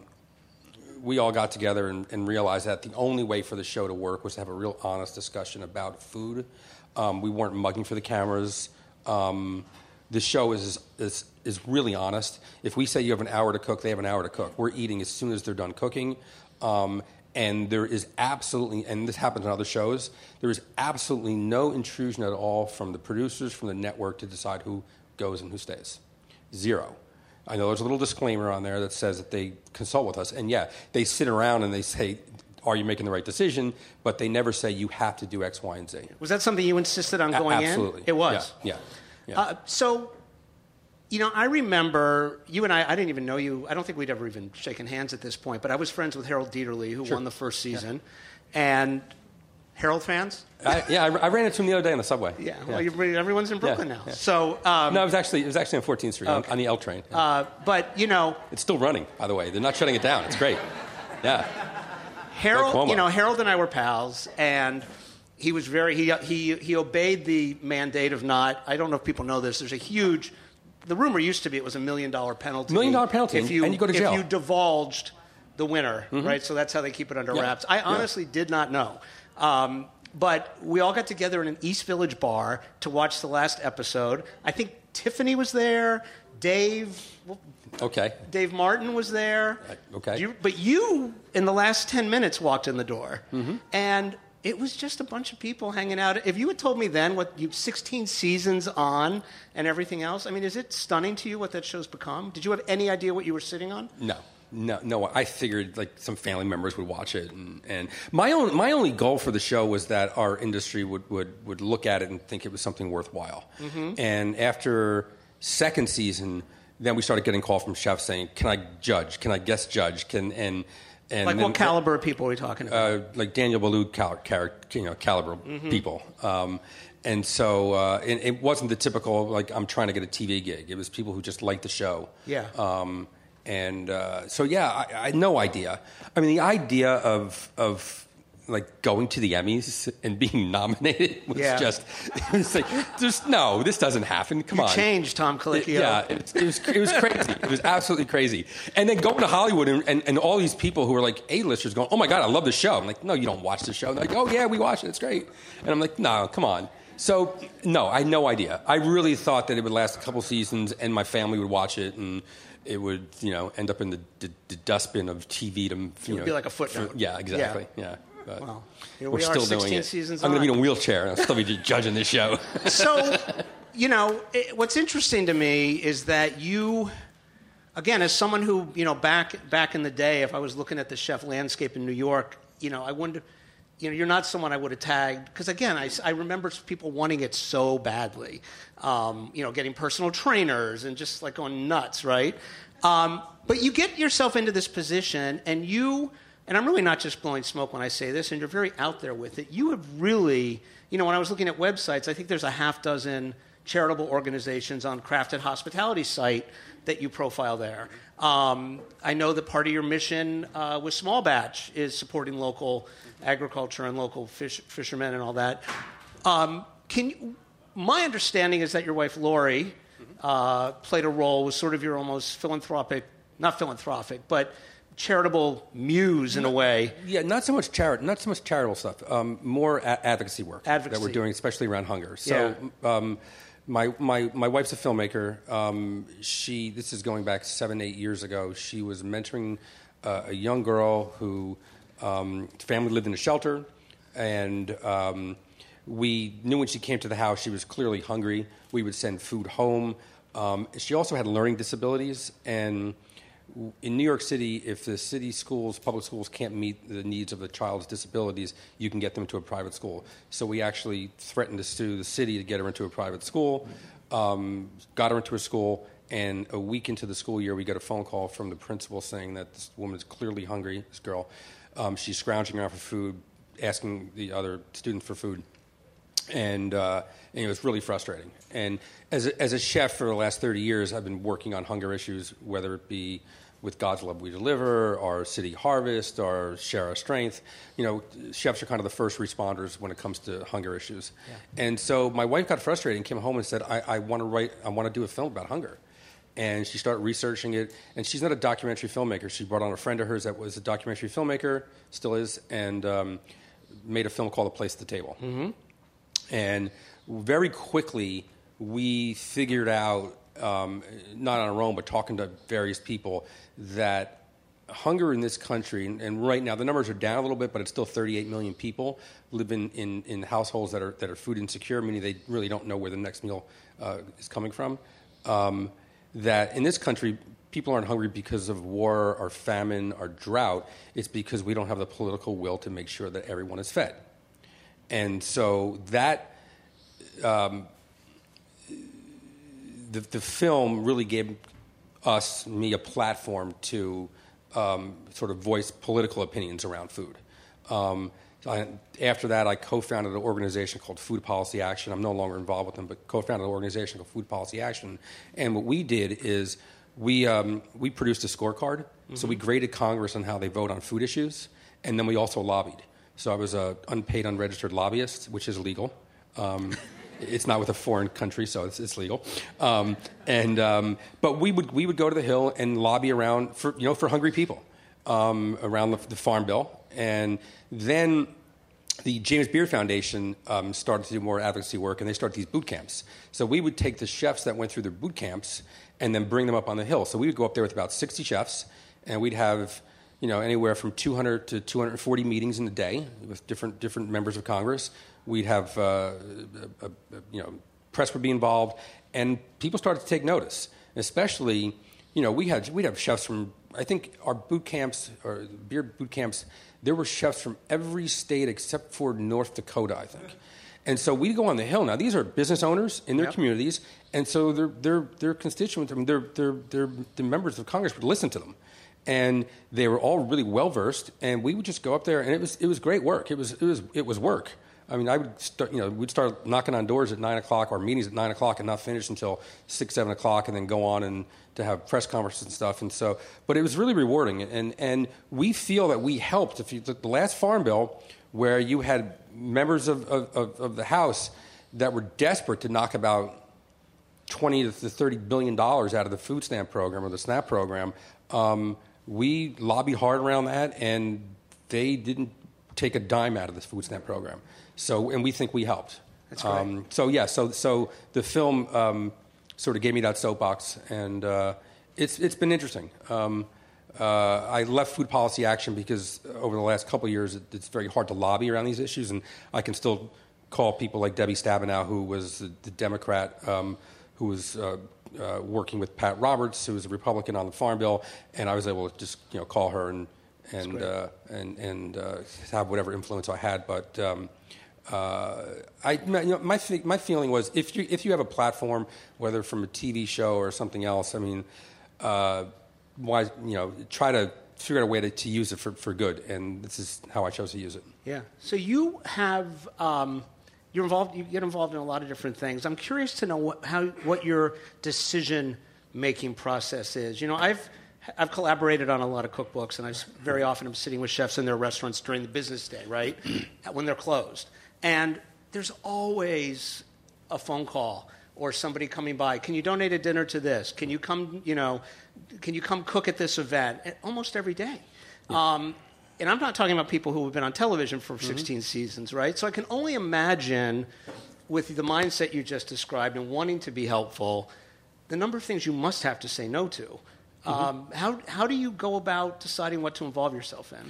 we all got together and, and realized that the only way for the show to work was to have a real honest discussion about food. Um, we weren't mugging for the cameras. Um, the show is, is is really honest. If we say you have an hour to cook, they have an hour to cook. We're eating as soon as they're done cooking. Um, and there is absolutely, and this happens on other shows, there is absolutely no intrusion at all from the producers, from the network to decide who goes and who stays. Zero. I know there's a little disclaimer on there that says that they consult with us. And yeah, they sit around and they say, are you making the right decision? But they never say you have to do X, Y, and Z. Was that something you insisted on A- going absolutely. in? It was. Yeah. yeah, yeah. Uh, so You know, I remember you and I, I didn't even know you. I don't think we'd ever even shaken hands at this point, but I was friends with Harold Dieterle, who Sure. won the first season. Yeah. And Harold fans? I, yeah, I, I ran into him the other day on the subway. Yeah, well, you, everyone's in Brooklyn Yeah, now. yeah. So um, No, it was actually it was actually on fourteenth Street on, Okay. on the L train. Yeah. uh, but, you know, It's still running, by the way. They're not shutting it down. It's great. Yeah. Harold, Cuomo. you know, Harold and I were pals, and he was very he he he obeyed the mandate of not. I don't know if people know this. There's a huge. The rumor used to be it was a million dollar penalty. Million dollar penalty, if you and you go to jail. if you divulged the winner, right? So that's how they keep it under Yeah. wraps. I honestly did not know. Um, but we all got together in an East Village bar to watch the last episode. I think Tiffany was there. Dave. Okay. Dave Martin was there. Okay. You, but you, in the last ten minutes, walked in the door. Mm-hmm. And it was just a bunch of people hanging out. If you had told me then what you sixteen seasons on and everything else, I mean, is it stunning to you what that show's become? Did you have any idea what you were sitting on? No. No, no. I figured like some family members would watch it, and, and my own my only goal for the show was that our industry would, would, would look at it and think it was something worthwhile. Mm-hmm. And after second season, then we started getting calls from chefs saying, "Can I judge? Can I guest judge? Can and and Like then, what caliber of people are we talking about? Uh, like Daniel Boulud cal- cal- you know, caliber Mm-hmm. people." Um, and so uh, it, it wasn't the typical like I'm trying to get a T V gig. It was people who just liked the show. Yeah. Um, And uh, so, yeah, I, I had no idea. I mean, the idea of of like going to the Emmys and being nominated was Yeah. just it was like, just no, this doesn't happen. Come you on, changed, Tom It- Colicchio. yeah, it, it was it was crazy. It was absolutely crazy. And then going to Hollywood and, and, and all these people who are like A-listers going, "Oh my God, I love the show." I'm like, "No, you don't watch the show." And they're like, "Oh yeah, we watch it. It's great." And I'm like, "No, come on." So no, I had no idea. I really thought that it would last a couple seasons and my family would watch it and it would, you know, end up in the, the, the dustbin of T V to, you It would know, be like a footnote. for- yeah, exactly. Yeah. But Well, here we're we are, still doing sixteen it. seasons I'm going to on. be in a wheelchair and I'll still be judging this show. So, you know, it, what's interesting to me is that you, again, as someone who, you know, back back in the day, if I was looking at the chef landscape in New York, you know, I wouldn't, you know, you're not someone I would have tagged because, again, I, I remember people wanting it so badly, um, you know, getting personal trainers and just like going nuts, right? Um, but you get yourself into this position, and you, and I'm really not just blowing smoke when I say this, and you're very out there with it. You have really, you know, when I was looking at websites, I think there's a half dozen charitable organizations on Crafted Hospitality site that you profile there. Um, I know that part of your mission uh, with Small Batch is supporting local agriculture and local fish, fishermen and all that. Um, can you, my understanding is that your wife Lori uh, played a role, was sort of your almost philanthropic, not philanthropic, but charitable muse in a way. Yeah, not so much chari- not so much charitable stuff. Um, more a- advocacy work Advocacy. that we're doing, especially around hunger. So, um, my my my wife's a filmmaker. Um, she this is going back seven eight years ago. She was mentoring uh, a young girl who um, family lived in a shelter, and um, we knew when she came to the house she was clearly hungry. We would send food home. Um, she also had learning disabilities, and in New York City, if the city schools, public schools, can't meet the needs of the child's disabilities, you can get them into a private school. So we actually threatened to sue the city to get her into a private school, um, got her into a school, and a week into the school year, we got a phone call from the principal saying that this woman is clearly hungry, this girl. Um, she's scrounging around for food, asking the other students for food. And, uh, and it was really frustrating. And as a, as a chef for the last thirty years, I've been working on hunger issues, whether it be with God's Love We Deliver, or City Harvest, or Share Our Strength. You know, chefs are kind of the first responders when it comes to hunger issues. Yeah. And so my wife got frustrated and came home and said, I, I want to write, I want to do a film about hunger. And she started researching it. And she's not a documentary filmmaker. She brought on a friend of hers that was a documentary filmmaker, still is, and um, made a film called A Place at the Table. Mm-hmm. And very quickly, we figured out, um, not on our own, but talking to various people, that hunger in this country, and, and right now the numbers are down a little bit, but it's still thirty-eight million people live in, in, in households that are that are food insecure, meaning they really don't know where the next meal uh, is coming from. Um, that in this country, people aren't hungry because of war or famine or drought. It's because we don't have the political will to make sure that everyone is fed. And so that, um, the, the film really gave us, me, a platform to um, sort of voice political opinions around food. Um, I, after that, I co-founded an organization called Food Policy Action. I'm no longer involved with them, but co-founded an organization called Food Policy Action. And what we did is we um, we produced a scorecard. Mm-hmm. So we graded Congress on how they vote on food issues, and then we also lobbied. So I was an unpaid, unregistered lobbyist, which is illegal. Um, it's not with a foreign country, so it's, it's legal. Um, and um, but we would we would go to the Hill and lobby around for you know for hungry people um, around the, the Farm Bill, and then the James Beard Foundation um, started to do more advocacy work, and they started these boot camps. So we would take the chefs that went through their boot camps and then bring them up on the Hill. So we would go up there with about sixty chefs, and we'd have you know anywhere from two hundred to two hundred forty meetings in a day with different different members of Congress. We'd have uh, a, a, you know press would be involved, and people started to take notice. Especially, you know, we had we'd have chefs from I think our boot camps or beard boot camps. There were chefs from every state except for North Dakota, I think. And so we go on the Hill. Now, these are business owners in their yep. communities, and so their their their constituents, I mean, their their their the members of Congress would listen to them, and they were all really well versed. And we would just go up there, and it was it was great work. It was it was it was work. I mean, I would start, you know, we'd start knocking on doors at nine o'clock, or meetings at nine o'clock, and not finish until six, seven o'clock, and then go on and to have press conferences and stuff. And so, but it was really rewarding, and and we feel that we helped. If you the last Farm Bill, where you had members of of, of the House that were desperate to knock about twenty to thirty billion dollars out of the food stamp program or the SNAP program, um, we lobbied hard around that, and they didn't take a dime out of this food stamp program. So, and we think we helped. That's great. Um, so yeah, so so the film um, sort of gave me that soapbox, and uh, it's it's been interesting. Um, uh, I left Food Policy Action because over the last couple of years, it, it's very hard to lobby around these issues, and I can still call people like Debbie Stabenow, who was the, the Democrat um, who was uh, uh, working with Pat Roberts, who was a Republican on the Farm Bill, and I was able to just you know call her and and uh, and and uh, have whatever influence I had, but. Um, Uh, I, you know, my th- my feeling was if you if you have a platform, whether from a T V show or something else, I mean, uh, why you know try to figure out a way to, to use it for, for good, and this is how I chose to use it. Yeah. So you have um, you're involved. You get involved in a lot of different things. I'm curious to know what how what your decision making process is. You know, I've I've collaborated on a lot of cookbooks, and I very often am sitting with chefs in their restaurants during the business day, right, when they're closed. And there's always a phone call or somebody coming by. Can you donate a dinner to this? Can you come, you know, can you come cook at this event? And almost every day. Yeah. Um, and I'm not talking about people who have been on television for mm-hmm. sixteen seasons, right? So I can only imagine with the mindset you just described and wanting to be helpful, the number of things you must have to say no to. Mm-hmm. Um, how, how do you go about deciding what to involve yourself in?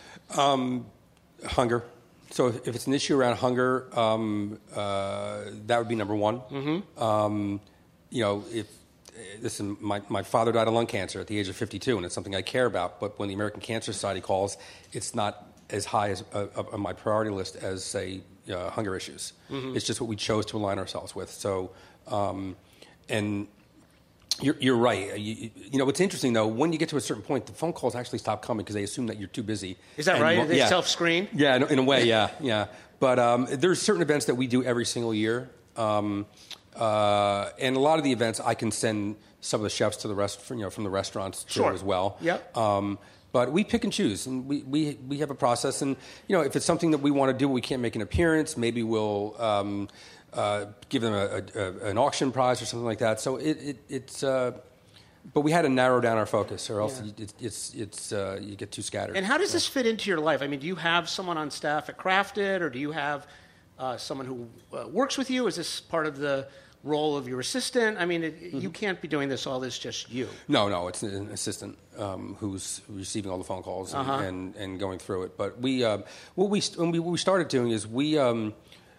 Um, hunger. So if it's an issue around hunger, um, uh, that would be number one. Mm-hmm. Um, you know, if listen, my, my father died of lung cancer at the age of fifty-two, and it's something I care about. But when the American Cancer Society calls, it's not as high as uh, on my priority list as, say, uh, hunger issues. Mm-hmm. It's just what we chose to align ourselves with. So, um, and you're, you're right. You, you know, what's interesting, though, when you get to a certain point, the phone calls actually stop coming because they assume that you're too busy. Is that and right? Are they yeah. self-screen? Yeah, in, in a way, yeah, yeah. But um, there's certain events that we do every single year. Um, uh, and a lot of the events, I can send some of the chefs to the rest, you know, from the restaurants too sure. as well. Yep. Um, but we pick and choose, and we, we, we have a process. And, you know, if it's something that we want to do, we can't make an appearance, maybe we'll... Um, uh, give them a, a, a, an auction prize or something like that. So it, it, it's... Uh, But we had to narrow down our focus, or else yeah. it, it's it's uh, you get too scattered. And how does so. this fit into your life? I mean, do you have someone on staff at Crafted, or do you have uh, someone who uh, works with you? Is this part of the role of your assistant? I mean, it, mm-hmm. you can't be doing this all this just you. No, no, it's an assistant um, who's receiving all the phone calls and, uh-huh. and, and going through it. But we uh, what we when we, what we started doing is we. Um,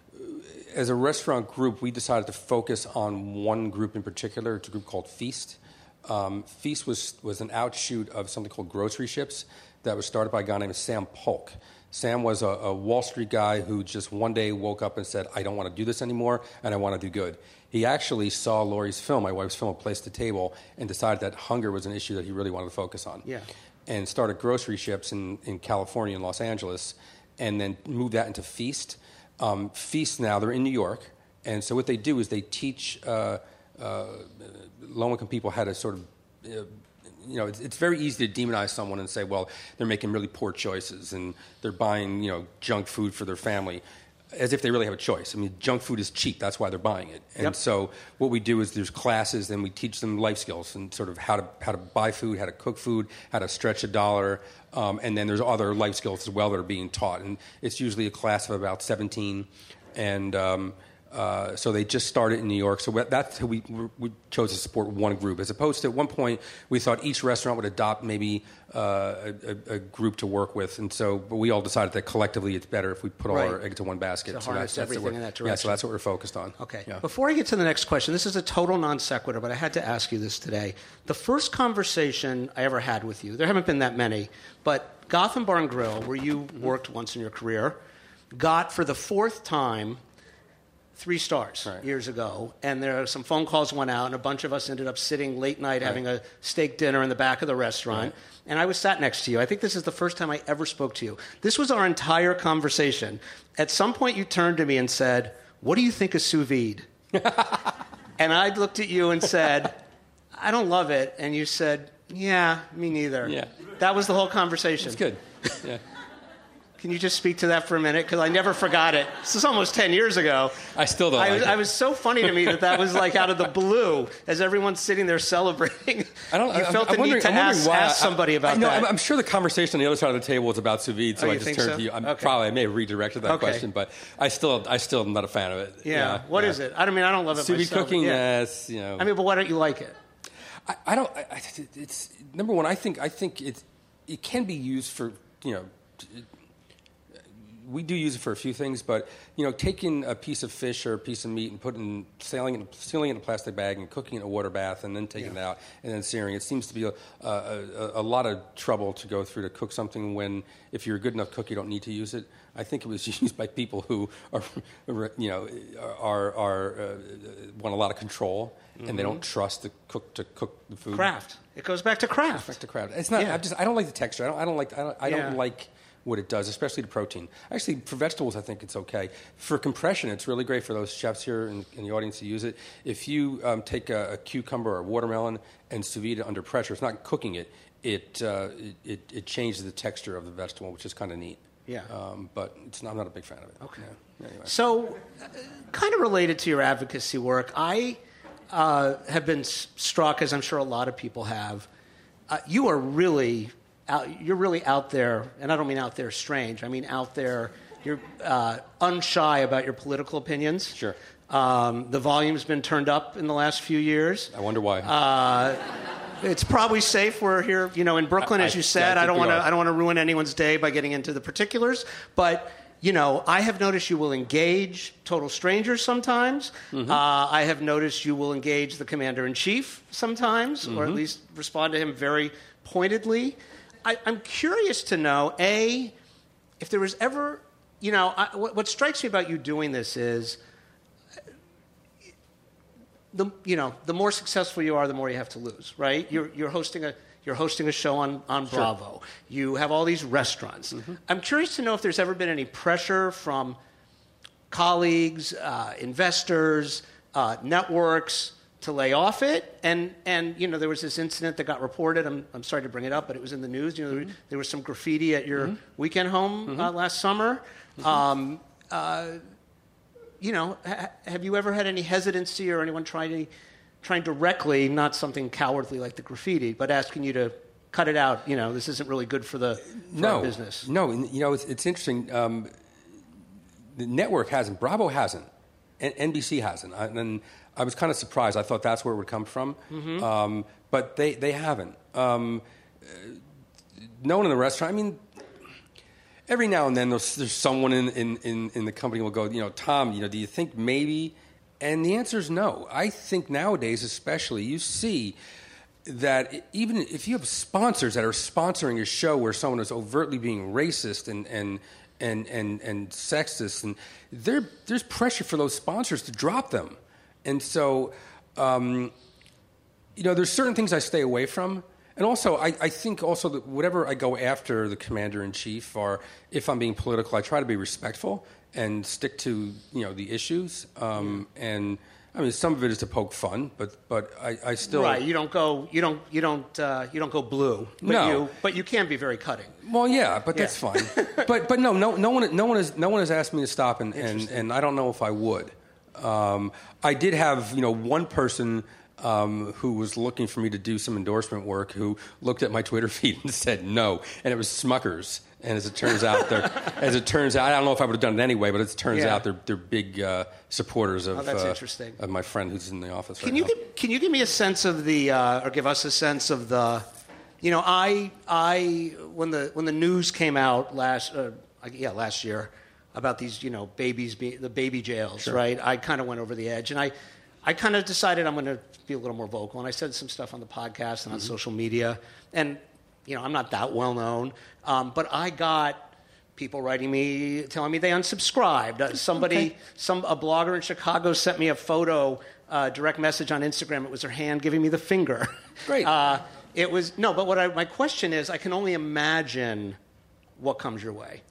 as a restaurant group, we decided to focus on one group in particular. It's a group called Feast. Um, Feast was, was an outshoot of something called Grocery Ships that was started by a guy named Sam Polk. Sam was a, a Wall Street guy who just one day woke up and said, I don't want to do this anymore, and I want to do good. He actually saw Laurie's film, my wife's film, A Place to Table, and decided that hunger was an issue that he really wanted to focus on. Yeah. And started Grocery Ships in, in California and Los Angeles, and then moved that into Feast. Um, Feast now, they're in New York, and so what they do is they teach uh, uh, low-income people how to sort of... Uh, You know, it's, it's very easy to demonize someone and say, well, they're making really poor choices and they're buying, you know, junk food for their family, as if they really have a choice. I mean, junk food is cheap. That's why they're buying it. And Yep. so what we do is there's classes, and we teach them life skills and sort of how to how to buy food, how to cook food, how to stretch a dollar, um, and then there's other life skills as well that are being taught. And it's usually a class of about seventeen, and um, Uh, so they just started in New York. So that's how we, we chose to support one group, as opposed to at one point we thought each restaurant would adopt maybe uh, a, a group to work with. And so, but we all decided that collectively it's better if we put all Right. our eggs in one basket. To so harness that's, that's everything what, in that Yeah, direction. so that's what we're focused on. Okay. Yeah. Before I get to the next question, this is a total non sequitur, but I had to ask you this today. The first conversation I ever had with you, there haven't been that many, but Gotham Bar and Grill, where you worked once in your career, got for the fourth time three stars Right. years ago, and there are some phone calls went out, and a bunch of us ended up sitting late night Right. having a steak dinner in the back of the restaurant, Right. and I was sat next to you. I think this is the first time I ever spoke to you. This was our entire conversation. At some point, you turned to me and said, "What do you think of sous vide?" And I looked at you and said, "I don't love it," and you said, "Yeah, me neither." Yeah. That was the whole conversation. It's good. Yeah. Can you just speak to that for a minute? Because I never forgot it. This is almost ten years ago. I still don't I like was, it. I was so funny to me that that was like out of the blue as everyone's sitting there celebrating. I don't. You I'm, felt I'm the wondering, need to I'm wondering ask, why ask I- somebody about I, no, that. I'm, I'm sure the conversation on the other side of the table was about sous vide, so Oh, I you just think turned so? to you. I'm Okay. probably I may have redirected that Okay. question, but I still, I still am not a fan of it. yeah. What is it? I don't mean I don't love it Sous vide myself. cooking, Yeah. yes, you know. I mean, but why don't you like it? I, I don't. I, I, it's number one. I think. I think it. It can be used for. You know. We do use it for a few things, but you know, taking a piece of fish or a piece of meat and putting, sealing it, sealing it in a plastic bag and cooking it in a water bath and then taking Yeah. it out and then searing. It seems to be a, a, a, a lot of trouble to go through to cook something when, if you're a good enough cook, you don't need to use it. I think it was used by people who are, you know, are are uh, want a lot of control mm-hmm. and they don't trust the cook to cook the food. Craft. It goes back to craft. Back to craft. It's not. Yeah. I just. I don't like the texture. I don't. I don't like. I don't, I Yeah. don't like. What it does, especially the protein. Actually, for vegetables, I think it's okay. For compression, it's really great for those chefs here in, in the audience to use it. If you um, take a, a cucumber or a watermelon and sous vide it under pressure, it's not cooking it. It uh, it, it changes the texture of the vegetable, which is kind of neat. Yeah. Um, but it's not, I'm not a big fan of it. Okay. Yeah. Anyway. So, uh, kind of related to your advocacy work, I uh, have been s- struck, as I'm sure a lot of people have. Uh, you are really out, you're really out there, and I don't mean out there strange. I mean out there. You're uh, unshy about your political opinions. Sure. Um, the volume's been turned up in the last few years. I wonder why. Uh, it's probably safe. We're here, you know, in Brooklyn, I- as you I- said. I I, don't think want we to. are. I don't want to ruin anyone's day by getting into the particulars. But you know, I have noticed you will engage total strangers sometimes. Mm-hmm. Uh, I have noticed you will engage the commander in chief sometimes, Mm-hmm. or at least respond to him very pointedly. I, I'm curious to know, A, if there was ever, you know, I, what, what strikes me about you doing this is, the you know, the more successful you are, the more you have to lose, right? You're you're hosting a you're hosting a show on on Sure. Bravo. You have all these restaurants. Mm-hmm. I'm curious to know if there's ever been any pressure from colleagues, uh, investors, uh, networks to lay off it. And and you know, there was this incident that got reported. I'm I'm sorry to bring it up, but it was in the news. You know, there, there was some graffiti at your weekend home uh, last summer. Um, uh, you know, ha- have you ever had any hesitancy or anyone trying to, trying directly, not something cowardly like the graffiti, but asking you to cut it out? You know, this isn't really good for the for no our business. No, and, you know, it's, it's interesting. Um, the network hasn't. Bravo hasn't. N- NBC hasn't. I, and I was kind of surprised. I thought that's where it would come from. Mm-hmm. Um, but they, they haven't. Um, uh, no one in the restaurant, I mean, every now and then there's, there's someone in, in, in, in the company will go, you know, Tom, you know, do you think maybe? And the answer is no. I think nowadays especially you see that even if you have sponsors that are sponsoring a show where someone is overtly being racist and and and and, and sexist, and there there's pressure for those sponsors to drop them, and so um, you know there's certain things I stay away from. And also, I, I think also that whatever I go after the commander-in-chief, or if I'm being political, I try to be respectful and stick to, you know, the issues. Um, and, I mean, some of it is to poke fun, but but I, I still... Right, you don't go, you don't, you don't, uh, you don't go blue. But no. You, but you can be very cutting. Well, yeah, but that's yeah. fine. but but no, no, no one, no one has, no one has asked me to stop, and, and, and I don't know if I would. Um, I did have, you know, one person... Um, who was looking for me to do some endorsement work, who looked at my Twitter feed and said no, and it was Smuckers. And as it turns out, they're as it turns out, I don't know if I would have done it anyway, but it turns yeah. out they're they're big uh, supporters of. Oh, that's uh, interesting. Of my friend who's in the office. Can right you now. give, can you give me a sense of the, uh, or give us a sense of the, you know, I I when the when the news came out last uh, yeah last year about these you know babies be, the baby jails Sure. right, I kind of went over the edge, and I. I kind of decided I'm going to be a little more vocal, and I said some stuff on the podcast and on mm-hmm. social media. And, you know, I'm not that well known, um, but I got people writing me, telling me they unsubscribed. Uh, somebody, okay. some a blogger in Chicago sent me a photo, uh, direct message on Instagram. It was her hand giving me the finger. Great. Uh, it was no, but what I, my question is, I can only imagine what comes your way.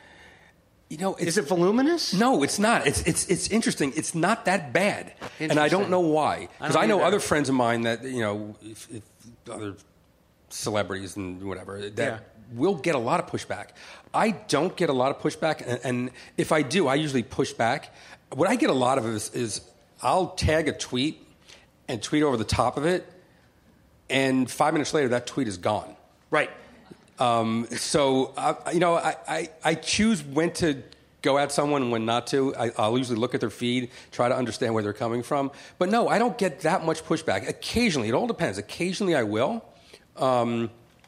You know, is it voluminous? No, it's not. It's it's it's interesting. It's not that bad, and I don't know why. Because I, I know either. Other friends of mine that you know, if, if other celebrities and whatever that yeah. will get a lot of pushback. I don't get a lot of pushback, and, and if I do, I usually push back. What I get a lot of is, is I'll tag a tweet and tweet over the top of it, and five minutes later, that tweet is gone. Right. Um, so, I, you know, I, I, I choose when to go at someone and when not to. I, I'll usually look at their feed, try to understand where they're coming from. But no, I don't get that much pushback. Occasionally, it all depends. Occasionally I will. Um,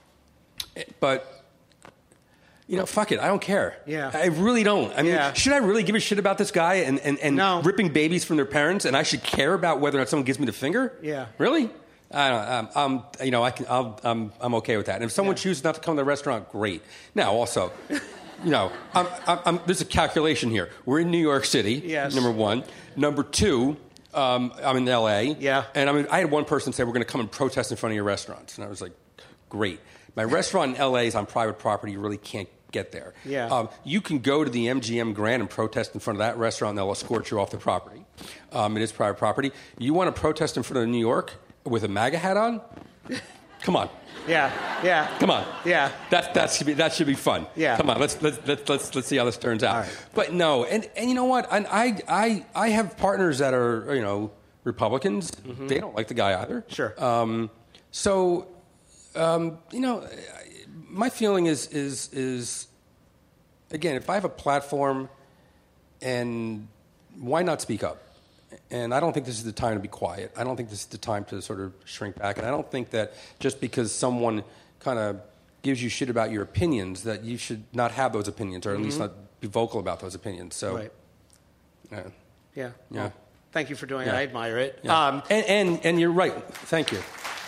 but, you know, fuck it. I don't care. Yeah. I really don't. I mean, yeah. should I really give a shit about this guy and, and, and no. ripping babies from their parents, and I should care about whether or not someone gives me the finger? Yeah. Really? I don't know. I'm, I'm, you know, I can, I'll, I'm, I'm okay with that. And if someone yeah. chooses not to come to the restaurant, great. Now, also, you know, I'm, I'm, I'm, there's a calculation here. We're in New York City. Yes. Number one. Number two, um, I'm in L A. Yeah. And I mean, I had one person say, we're going to come and protest in front of your restaurants. And I was like, great. My restaurant in L A is on private property. You really can't get there. Yeah. Um, you can go to the M G M Grand and protest in front of that restaurant, and they'll escort you off the property. Um, it is private property. You want to protest in front of New York with a MAGA hat on? Come on. Yeah, yeah. Come on. Yeah. That that should be that should be fun. Yeah. Come on. Let's let's let's let's, let's see how this turns out. All right. But no, and, and you know what? And I I I have partners that are you know Republicans. Mm-hmm. They don't like the guy either. Sure. Um, so um, you know, my feeling is is is again, if I have a platform, and why not speak up? And I don't think this is the time to be quiet. I don't think this is the time to sort of shrink back. And I don't think that just because someone kind of gives you shit about your opinions that you should not have those opinions, or at mm-hmm. least not be vocal about those opinions. So, right. yeah. Yeah. Yeah. Well, thank you for doing yeah. it. I admire it. Yeah. Um, and, and, and you're right. Thank you.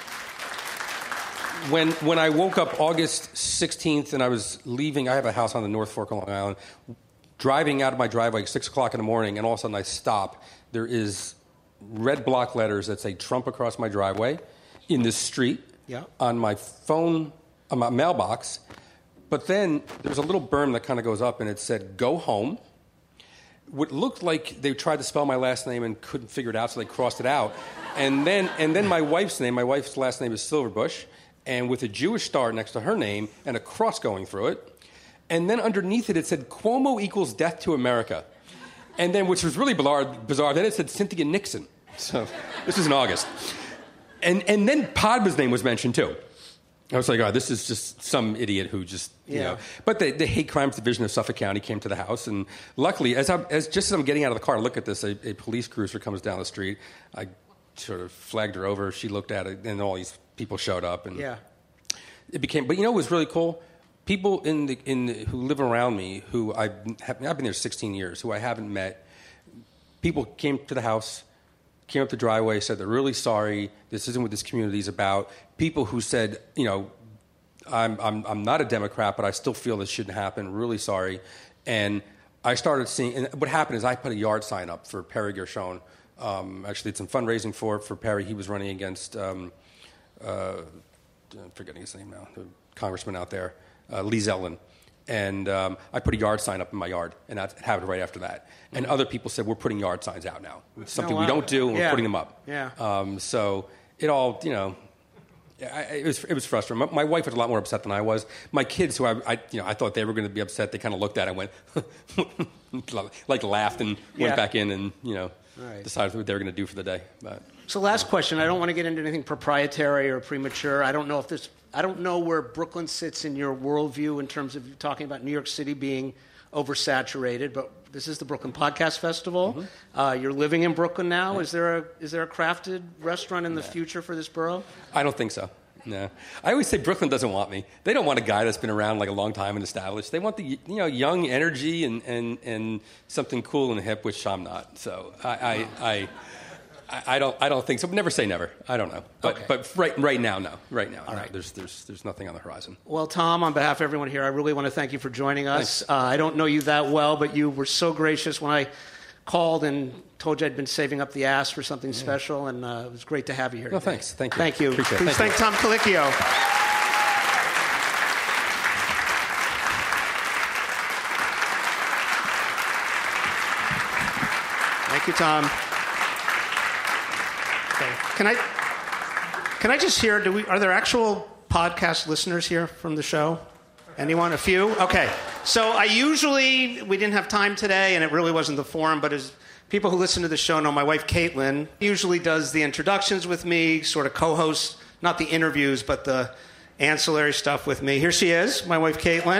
When, when I woke up August sixteenth and I was leaving, I have a house on the North Fork of Long Island, driving out of my driveway at six o'clock in the morning, and all of a sudden I stop. There is red block letters that say Trump across my driveway in this street, yeah. on my phone, on my mailbox. But then there's a little berm that kind of goes up, and it said, go home. What looked like they tried to spell my last name and couldn't figure it out, so they crossed it out. And then, and then my wife's name, my wife's last name is Silverbush, and with a Jewish star next to her name and a cross going through it. And then underneath it, it said, Cuomo equals death to America. And then, which was really bizarre, bizarre, then it said Cynthia Nixon. So this was in August. And and then Padma's name was mentioned, too. I was like, oh, this is just some idiot who just, you yeah. know. But the, the Hate Crimes Division of Suffolk County came to the house. And luckily, as, I, as just as I'm getting out of the car, I look at this, a, a police cruiser comes down the street. I sort of flagged her over. She looked at it, and all these people showed up. And yeah. it became, but you know what was really cool? People in the, in the, who live around me, who I've, I've been there sixteen years, who I haven't met, people came to the house, came up the driveway, said they're really sorry. This isn't what this community is about. People who said, you know, I'm, I'm, I'm not a Democrat, but I still feel this shouldn't happen. Really sorry. And I started seeing, and what happened is I put a yard sign up for Perry Gershon. Um, actually, it's some fundraising for, for Perry. He was running against, um, uh, I'm forgetting his name now, the congressman out there, uh, Lee Zeldin. And um, I put a yard sign up in my yard, and that happened right after that. And mm-hmm. other people said, we're putting yard signs out now. It's something oh, wow. we don't do, and yeah. we're putting them up. Yeah. Um, so it all, you know, I, it was it was frustrating. My, my wife was a lot more upset than I was. My kids, who I, I you know, I thought they were going to be upset, they kind of looked at it and went, like laughed and yeah. went back in and, you know, right. decided what they were going to do for the day. But So last question. I don't want to get into anything proprietary or premature. I don't know if this... I don't know where Brooklyn sits in your worldview in terms of talking about New York City being oversaturated, but this is the Brooklyn Podcast Festival. Mm-hmm. Uh, you're living in Brooklyn now. Yeah. Is there a is there a crafted restaurant in the yeah. future for this borough? I don't think so. No. I always say Brooklyn doesn't want me. They don't want a guy that's been around like a long time and established. They want the you know young energy and, and, and something cool and hip, which I'm not. So I I, I I don't. I don't think so. But never say never. I don't know. But okay. but right right now, no. Right now, All no. right. There's there's there's nothing on the horizon. Well, Tom, on behalf of everyone here, I really want to thank you for joining us. Uh, I don't know you that well, but you were so gracious when I called and told you I'd been saving up the ass for something yeah. special, and uh, it was great to have you here. No, today. thanks. Thank you. Thank you. Appreciate Please it. thank, thank thank you. Tom Colicchio. Thank you, Tom. Can I can I just hear? Do we are there actual podcast listeners here from the show? Anyone? A few? Okay. So I usually we didn't have time today, and it really wasn't the forum. But as people who listen to the show know, my wife Caitlin usually does the introductions with me, sort of co-hosts, not the interviews, but the ancillary stuff with me. Here she is, my wife Caitlin.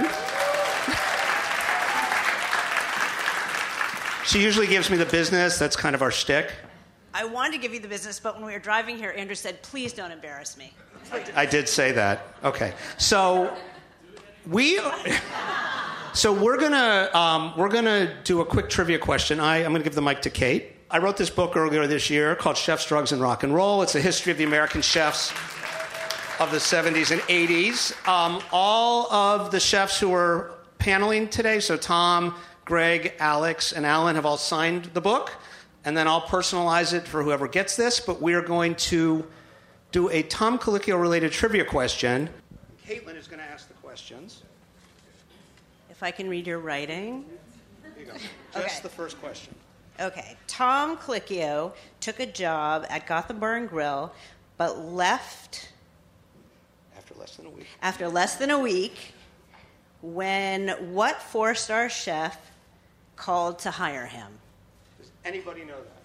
She usually gives me the business. That's kind of our shtick. I wanted to give you the business, but when we were driving here, Andrew said, please don't embarrass me. I did say that. Okay. So we so we're gonna um, we're gonna do a quick trivia question. I, I'm gonna give the mic to Kate. I wrote this book earlier this year called Chefs, Drugs, and Rock and Roll. It's a history of the American chefs of the seventies and eighties. Um, all of the chefs who are paneling today, so Tom, Greg, Alex, and Alan have all signed the book. And then I'll personalize it for whoever gets this, but we're going to do a Tom Colicchio-related trivia question. Caitlin is going to ask the questions. If I can read your writing. There you go. Just Okay. the first question. Okay. Tom Colicchio took a job at Gotham Bar and Grill, but left After less than a week. after less than a week when what four-star chef called to hire him? Does anybody know that?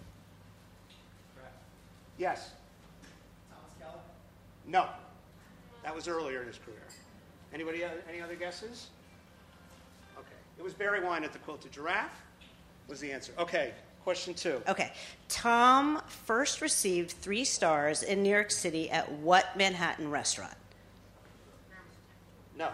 Yes. Thomas Keller? No. That was earlier in his career. Anybody? Any other guesses? Okay. It was Barry Wine at the Quilted Giraffe. Was the answer? Okay. Question two. Okay. Tom first received three stars in New York City at what Manhattan restaurant? No. I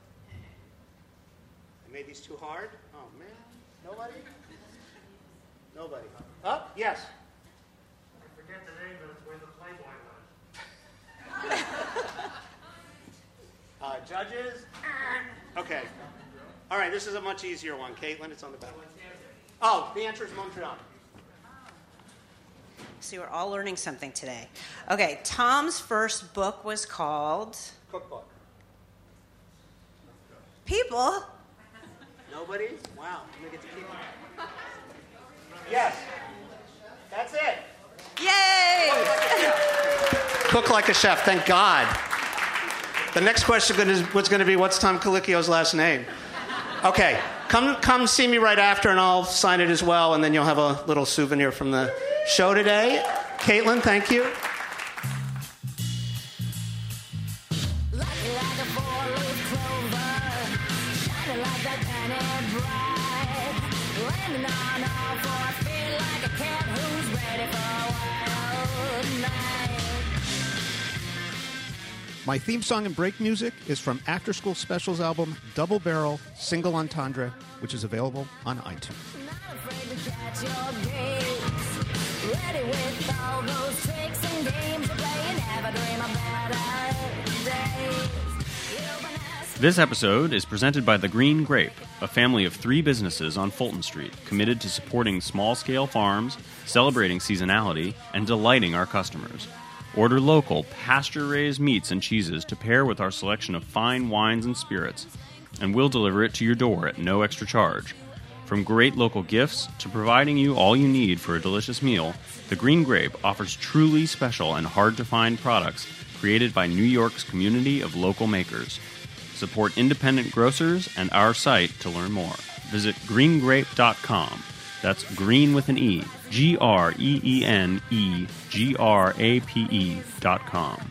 made these too hard? Oh, man. Nobody? Nobody. Oh, yes. I forget the name, but it's where the Playboy was. uh, judges? Okay. All right, this is a much easier one. Caitlin, it's on the back. Oh, the answer is Montreal. So you're all learning something today. Okay, Tom's first book was called... Cookbook. People. Nobody? Wow. I'm going to get to keep it. Yes. That's it. Yay! Cook like a chef. Thank God. The next question is what's going to be, what's Tom Colicchio's last name? Okay. Come come see me right after, and I'll sign it as well, and then you'll have a little souvenir from the show today. Caitlin, thank you. My theme song and break music is from After School Specials album Double Barrel Single Entendre, which is available on iTunes. Ready with all those tricks and games you play, you never dream of better days. You've been asked- This episode is presented by The Green Grape, a family of three businesses on Fulton Street committed to supporting small-scale farms, celebrating seasonality, and delighting our customers. Order local, pasture-raised meats and cheeses to pair with our selection of fine wines and spirits, and we'll deliver it to your door at no extra charge. From great local gifts to providing you all you need for a delicious meal, The Green Grape offers truly special and hard-to-find products created by New York's community of local makers. Support independent grocers and our site to learn more. Visit green grape dot com. That's green with an E. G R E E N E G R A P E dot com.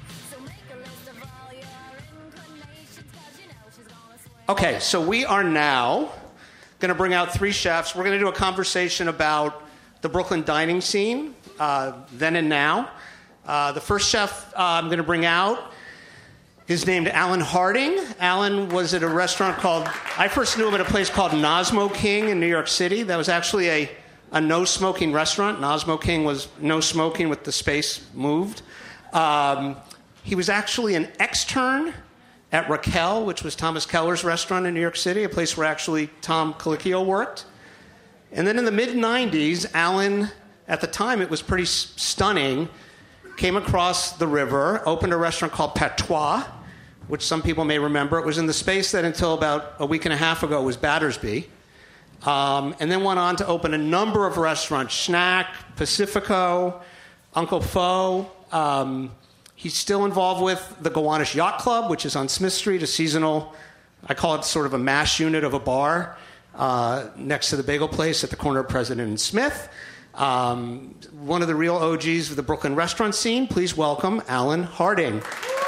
Okay, so we are now going to bring out three chefs. We're going to do a conversation about the Brooklyn dining scene, uh, then and now. Uh, the first chef uh, I'm going to bring out is named Alan Harding. Alan was at a restaurant called, I first knew him at a place called Nosmo King in New York City. That was actually a, a no-smoking restaurant. Nosmo King was no smoking with the space moved. Um, he was actually an extern at Raquel, which was Thomas Keller's restaurant in New York City, a place where actually Tom Colicchio worked. And then in the mid nineties, Alan, at the time it was pretty s- stunning, came across the river, opened a restaurant called Patois, which some people may remember. It was in the space that until about a week and a half ago was Battersby. Um, and then went on to open a number of restaurants, Schnack, Pacifico, Uncle Fo. Um, he's still involved with the Gowanus Yacht Club, which is on Smith Street, a seasonal, I call it sort of a mash unit of a bar uh, next to the bagel place at the corner of President and Smith. Um, one of the real O Gs of the Brooklyn restaurant scene. Please welcome Alan Harding.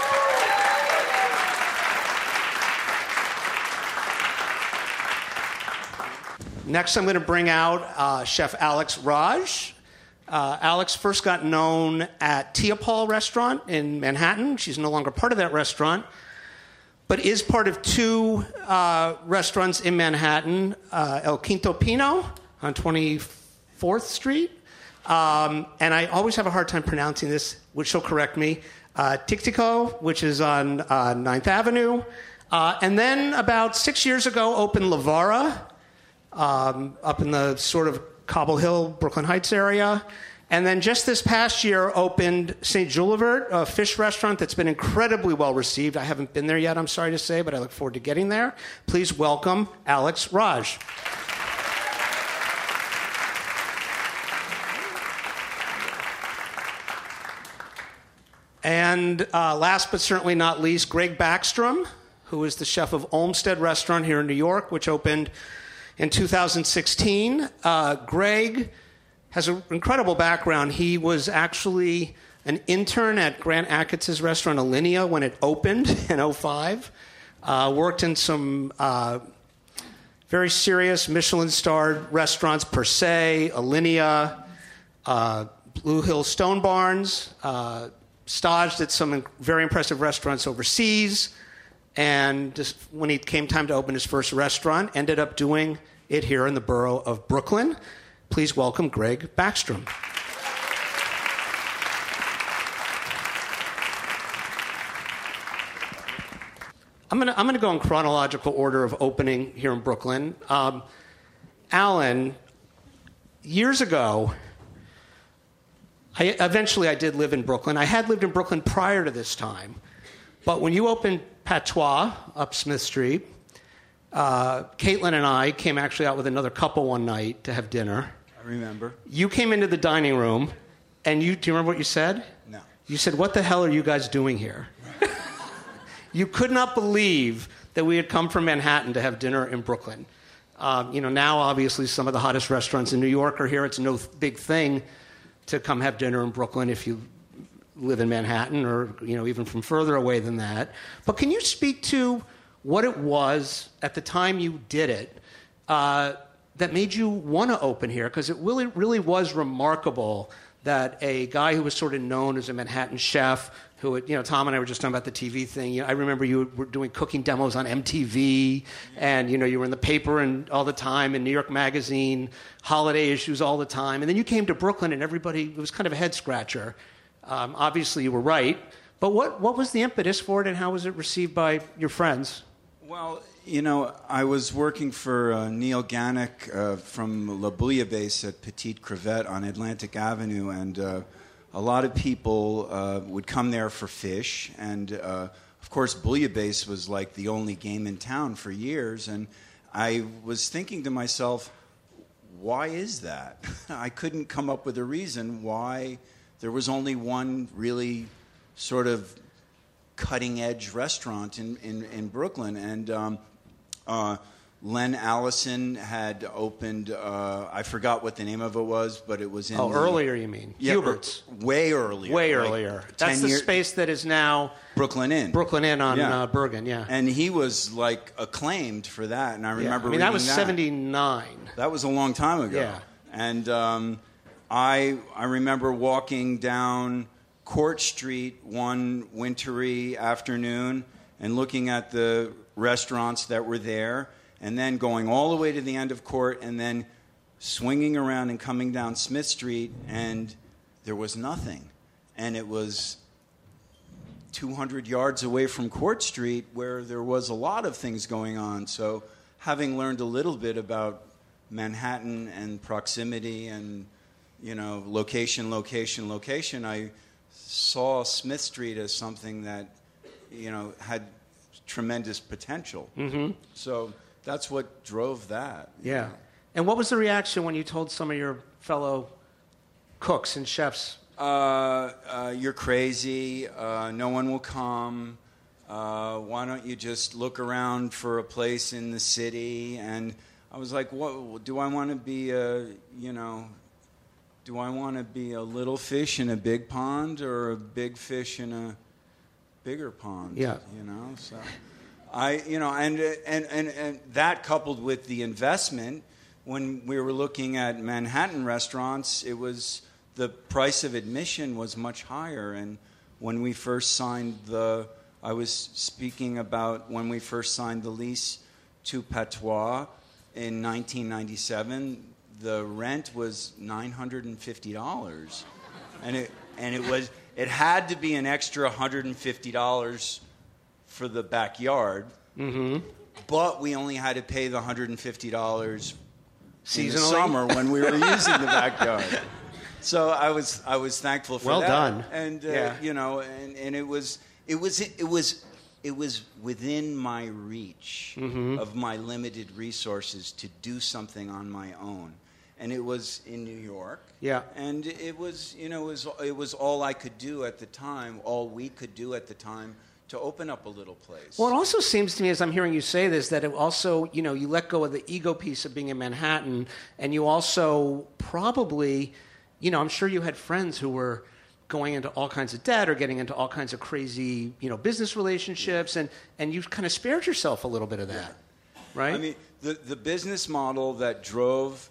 Next, I'm going to bring out uh, Chef Alex Raj. Uh, Alex first got known at Tia Paul restaurant in Manhattan. She's no longer part of that restaurant, but is part of two uh, restaurants in Manhattan, uh, El Quinto Pino on twenty-fourth Street. Um, and I always have a hard time pronouncing this, which she'll correct me. Uh, Tictico, which is on uh, ninth Avenue. Uh, and then about six years ago, opened Lavara, um, up in the sort of Cobble Hill, Brooklyn Heights area. And then just this past year opened Saint Julivert, a fish restaurant that's been incredibly well received. I haven't been there yet, I'm sorry to say, but I look forward to getting there. Please welcome Alex Raj. And uh, last but certainly not least, Greg Backstrom, who is the chef of Olmsted Restaurant here in New York, which opened in two thousand sixteen. Uh, Greg has an incredible background. He was actually an intern at Grant Achatz' restaurant Alinea when it opened in oh five. Uh, worked in some uh, very serious Michelin-starred restaurants, Per Se, Alinea, uh, Blue Hill Stone Barns, uh, staged at some very impressive restaurants overseas, and just when he came time to open his first restaurant, ended up doing it here in the borough of Brooklyn. Please welcome Greg Backstrom. I'm going to I'm going to go in chronological order of opening here in Brooklyn. Um, Alan, years ago, I, eventually I did live in Brooklyn. I had lived in Brooklyn prior to this time. But when you opened Patois up Smith Street, uh, Caitlin and I came actually out with another couple one night to have dinner. I remember. You came into the dining room, and you do you remember what you said? No. You said, "What the hell are you guys doing here?" You could not believe that we had come from Manhattan to have dinner in Brooklyn. Um, you know, now obviously some of the hottest restaurants in New York are here. It's no th- big thing to come have dinner in Brooklyn if you live in Manhattan or, you know, even from further away than that. But can you speak to what it was at the time you did it uh, that made you want to open here? Because it really, really was remarkable that a guy who was sort of known as a Manhattan chef who, had, you know, Tom and I were just talking about the T V thing. You know, I remember you were doing cooking demos on M T V, and, you know, you were in the paper and all the time, in New York Magazine, holiday issues all the time. And then you came to Brooklyn, and everybody, it was kind of a head-scratcher. Um, obviously, you were right. But what, what was the impetus for it, and how was it received by your friends? Well, you know, I was working for uh, Neil Gannick uh, from La Bouillabaisse at Petite Crevette on Atlantic Avenue, and uh, a lot of people uh, would come there for fish. And, uh, of course, Bouillabaisse was like the only game in town for years. And I was thinking to myself, why is that? I couldn't come up with a reason why there was only one really sort of cutting-edge restaurant in, in, in Brooklyn. And um, uh, Len Allison had opened, uh, I forgot what the name of it was, but it was in... Oh, the, earlier you mean. Yeah, Hubert's. Way earlier. Way like earlier. That's the year, space that is now... Brooklyn Inn. Brooklyn Inn on yeah. uh, Bergen, yeah. And he was, like, acclaimed for that, and I remember yeah. I mean, that was that. seventy-nine. That was a long time ago. Yeah. And um, I I remember walking down Court Street one wintry afternoon and looking at the restaurants that were there, and then going all the way to the end of Court, and then swinging around and coming down Smith Street, and there was nothing. And it was two hundred yards away from Court Street, where there was a lot of things going on. So having learned a little bit about Manhattan and proximity and, you know, location, location, location, I saw Smith Street as something that, you know, had tremendous potential. Mm-hmm. So that's what drove that. Yeah. And what was the reaction when you told some of your fellow cooks and chefs? Uh, uh, you're crazy. Uh, no one will come. Uh, why don't you just look around for a place in the city? And I was like, what, do I want to be a, you know, do I want to be a little fish in a big pond or a big fish in a bigger pond? Yeah. You know, so I, you know, and, and, and, and that coupled with the investment, when we were looking at Manhattan restaurants, it was, the price of admission was much higher. And when we first signed the, I was speaking about when we first signed the lease to Patois in nineteen ninety-seven, the rent was nine hundred fifty dollars. And it, and it was, it had to be an extra one hundred fifty dollars for the backyard. Mm-hmm. But we only had to pay the one hundred fifty dollars in the Seasonally? summer when we were using the backyard. So I was I was thankful for well that. done. And uh, yeah. you know, and, and it was it was it was it was within my reach mm-hmm. of my limited resources to do something on my own. And it was in New York. Yeah. And it was, you know, it was it was all I could do at the time, all we could do at the time to open up a little place. Well, it also seems to me, as I'm hearing you say this, that it also, you know, you let go of the ego piece of being in Manhattan, and you also probably, you know, I'm sure you had friends who were going into all kinds of debt or getting into all kinds of crazy, you know, business relationships, and, and you kind of spared yourself a little bit of that, yeah. right? I mean, the, the business model that drove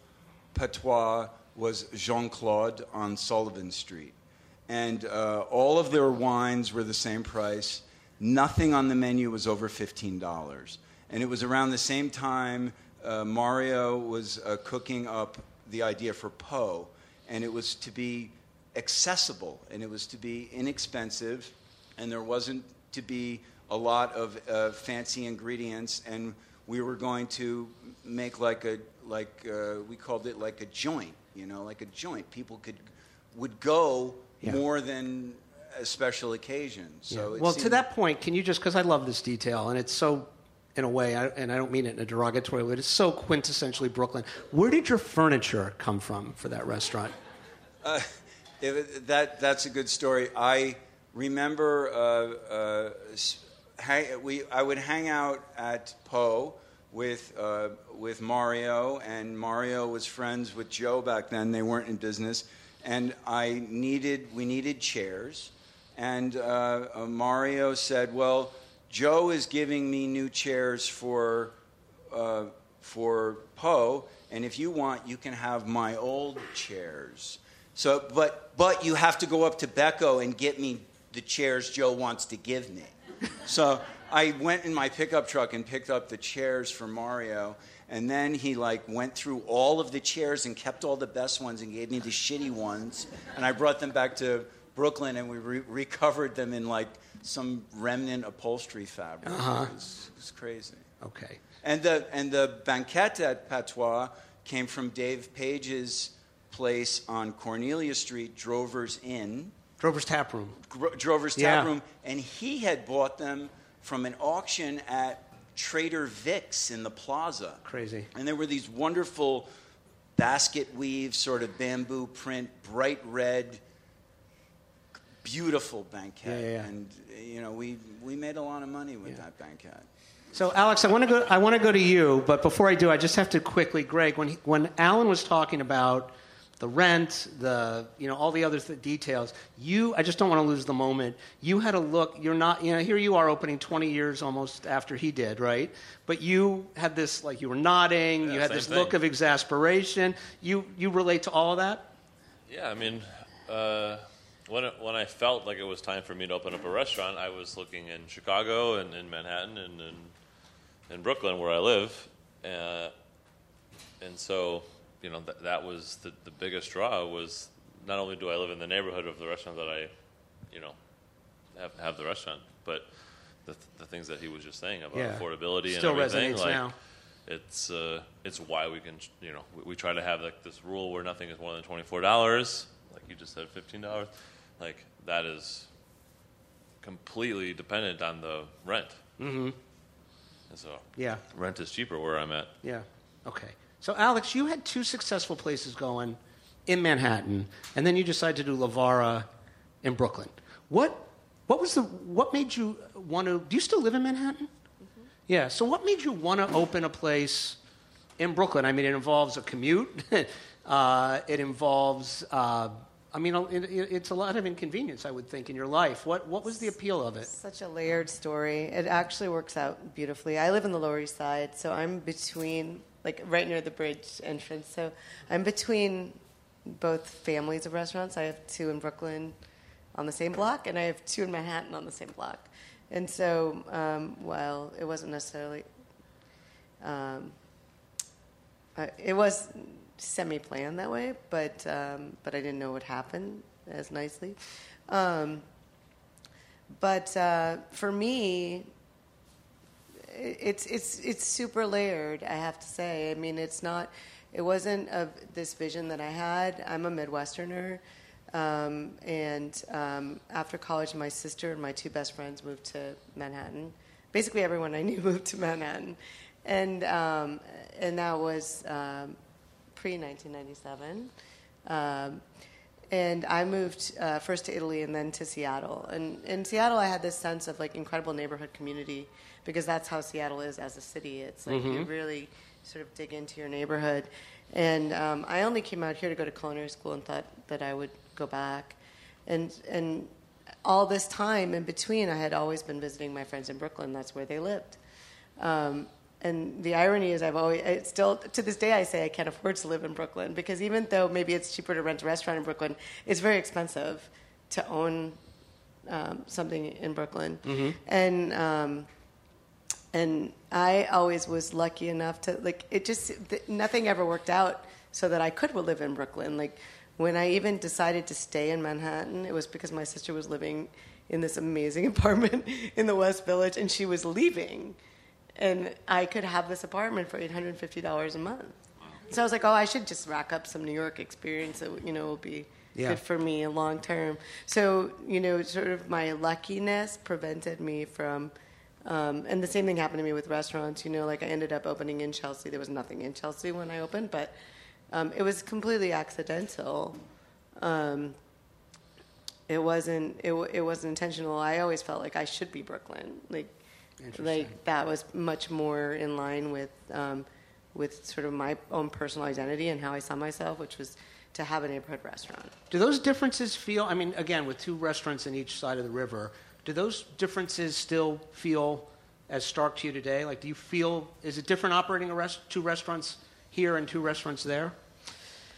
Patois was Jean-Claude on Sullivan Street. And uh, all of their wines were the same price. Nothing on the menu was over fifteen dollars. And it was around the same time uh, Mario was uh, cooking up the idea for Poe. And it was to be accessible, and it was to be inexpensive, and there wasn't to be a lot of uh, fancy ingredients. And we were going to make like a, like uh, we called it like a joint, you know, like a joint. People could would go Yeah. more than a special occasion. So Yeah. it Well, to seemed- that point, can you just, because I love this detail, and it's so, in a way, I, and I don't mean it in a derogatory way, it's so quintessentially Brooklyn. Where did your furniture come from for that restaurant? Uh, it, that that's a good story. I remember uh, uh, hang, we I would hang out at Poe with uh, with Mario, and Mario was friends with Joe back then. They weren't in business, and I needed we needed chairs, and uh, uh, Mario said, "Well, Joe is giving me new chairs for uh, for Poe, and if you want, you can have my old chairs." So, but but you have to go up to Becco and get me the chairs Joe wants to give me. So I went in my pickup truck and picked up the chairs for Mario, and then he like went through all of the chairs and kept all the best ones and gave me the shitty ones, and I brought them back to Brooklyn and we re- recovered them in like some remnant upholstery fabric. Uh-huh. It was, it was crazy. Okay. And the and the banquette at Patois came from Dave Page's place on Cornelia Street, Drover's Inn. Drover's Tap Room. Gro- Drover's Yeah. Tap Room, and he had bought them from an auction at Trader Vic's in the plaza. Crazy. And there were these wonderful basket weave, sort of bamboo print, bright red, beautiful banquette. Yeah, yeah, yeah. And you know, we we made a lot of money with that banquette. So, Alex, I want to go. I want to go to you, but before I do, I just have to quickly, Greg, when he, when Alan was talking about the rent, the you know all the other th- details, you, I just don't want to lose the moment. You had a look. You're not. You know, here you are, opening twenty years almost after he did, right? But you had this, like, you were nodding. Yeah, you had same this thing. look of exasperation. You you relate to all of that? Yeah, I mean, uh, when it, when I felt like it was time for me to open up a restaurant, I was looking in Chicago and in Manhattan and in, in Brooklyn, where I live, uh, and so you know th- that was the, the biggest draw. Was not only do I live in the neighborhood of the restaurant that I, you know, have have the restaurant, but the the things that he was just saying about Yeah. affordability Still and everything. resonates Like, now. it's uh, it's why we can, you know, we, we try to have like this rule where nothing is more than twenty-four dollars. Like you just said, fifteen dollars. Like that is completely dependent on the rent. Mm-hmm. And so Yeah. rent is cheaper where I'm at. Yeah. Okay. So, Alex, you had two successful places going in Manhattan, and then you decided to do Lavara in Brooklyn. What what was the what made you want to? Do you still live in Manhattan? Mm-hmm. Yeah. So, what made you want to open a place in Brooklyn? I mean, it involves a commute. uh, it involves. Uh, I mean, it, it, it's a lot of inconvenience, I would think, in your life. What what was the appeal of it? Such a layered story. It actually works out beautifully. I live in the Lower East Side, so I'm between, like, right near the bridge entrance. So I'm between both families of restaurants. I have two in Brooklyn on the same block, and I have two in Manhattan on the same block. And so, um, while it wasn't necessarily, um, uh, it was semi-planned that way, but um, but I didn't know what happened as nicely. Um, but uh, for me, it's it's it's super layered, I have to say. I mean, it's not. It wasn't of this vision that I had. I'm a Midwesterner, um, and um, after college, my sister and my two best friends moved to Manhattan. Basically, everyone I knew moved to Manhattan, and um, and that was um, pre nineteen ninety-seven. Um, and I moved uh, first to Italy and then to Seattle. And in Seattle, I had this sense of like incredible neighborhood community, because that's how Seattle is as a city. It's like you Mhm. really sort of dig into your neighborhood. And um, I only came out here to go to culinary school and thought that I would go back. And and all this time in between, I had always been visiting my friends in Brooklyn. That's where they lived. Um, and the irony is, I've always it's still to this day I say I can't afford to live in Brooklyn, because even though maybe it's cheaper to rent a restaurant in Brooklyn, it's very expensive to own um, something in Brooklyn. Mhm. And um, and I always was lucky enough to, like, it just, th- nothing ever worked out so that I could live in Brooklyn. Like, when I even decided to stay in Manhattan, it was because my sister was living in this amazing apartment in the West Village, and she was leaving. And I could have this apartment for eight hundred fifty dollars a month. So I was like, oh, I should just rack up some New York experience that, you know, will be Yeah. good for me long term. So, you know, sort of my luckiness prevented me from... Um, and the same thing happened to me with restaurants. You know, like I ended up opening in Chelsea. There was nothing in Chelsea when I opened, but um, it was completely accidental. Um, it wasn't. It, w- it wasn't intentional. I always felt like I should be Brooklyn. Like, like that was much more in line with um, with sort of my own personal identity and how I saw myself, which was to have a neighborhood restaurant. Do those differences feel, I mean, again, with two restaurants in each side of the river, do those differences still feel as stark to you today? Like, do you feel, is it different operating a rest, two restaurants here and two restaurants there?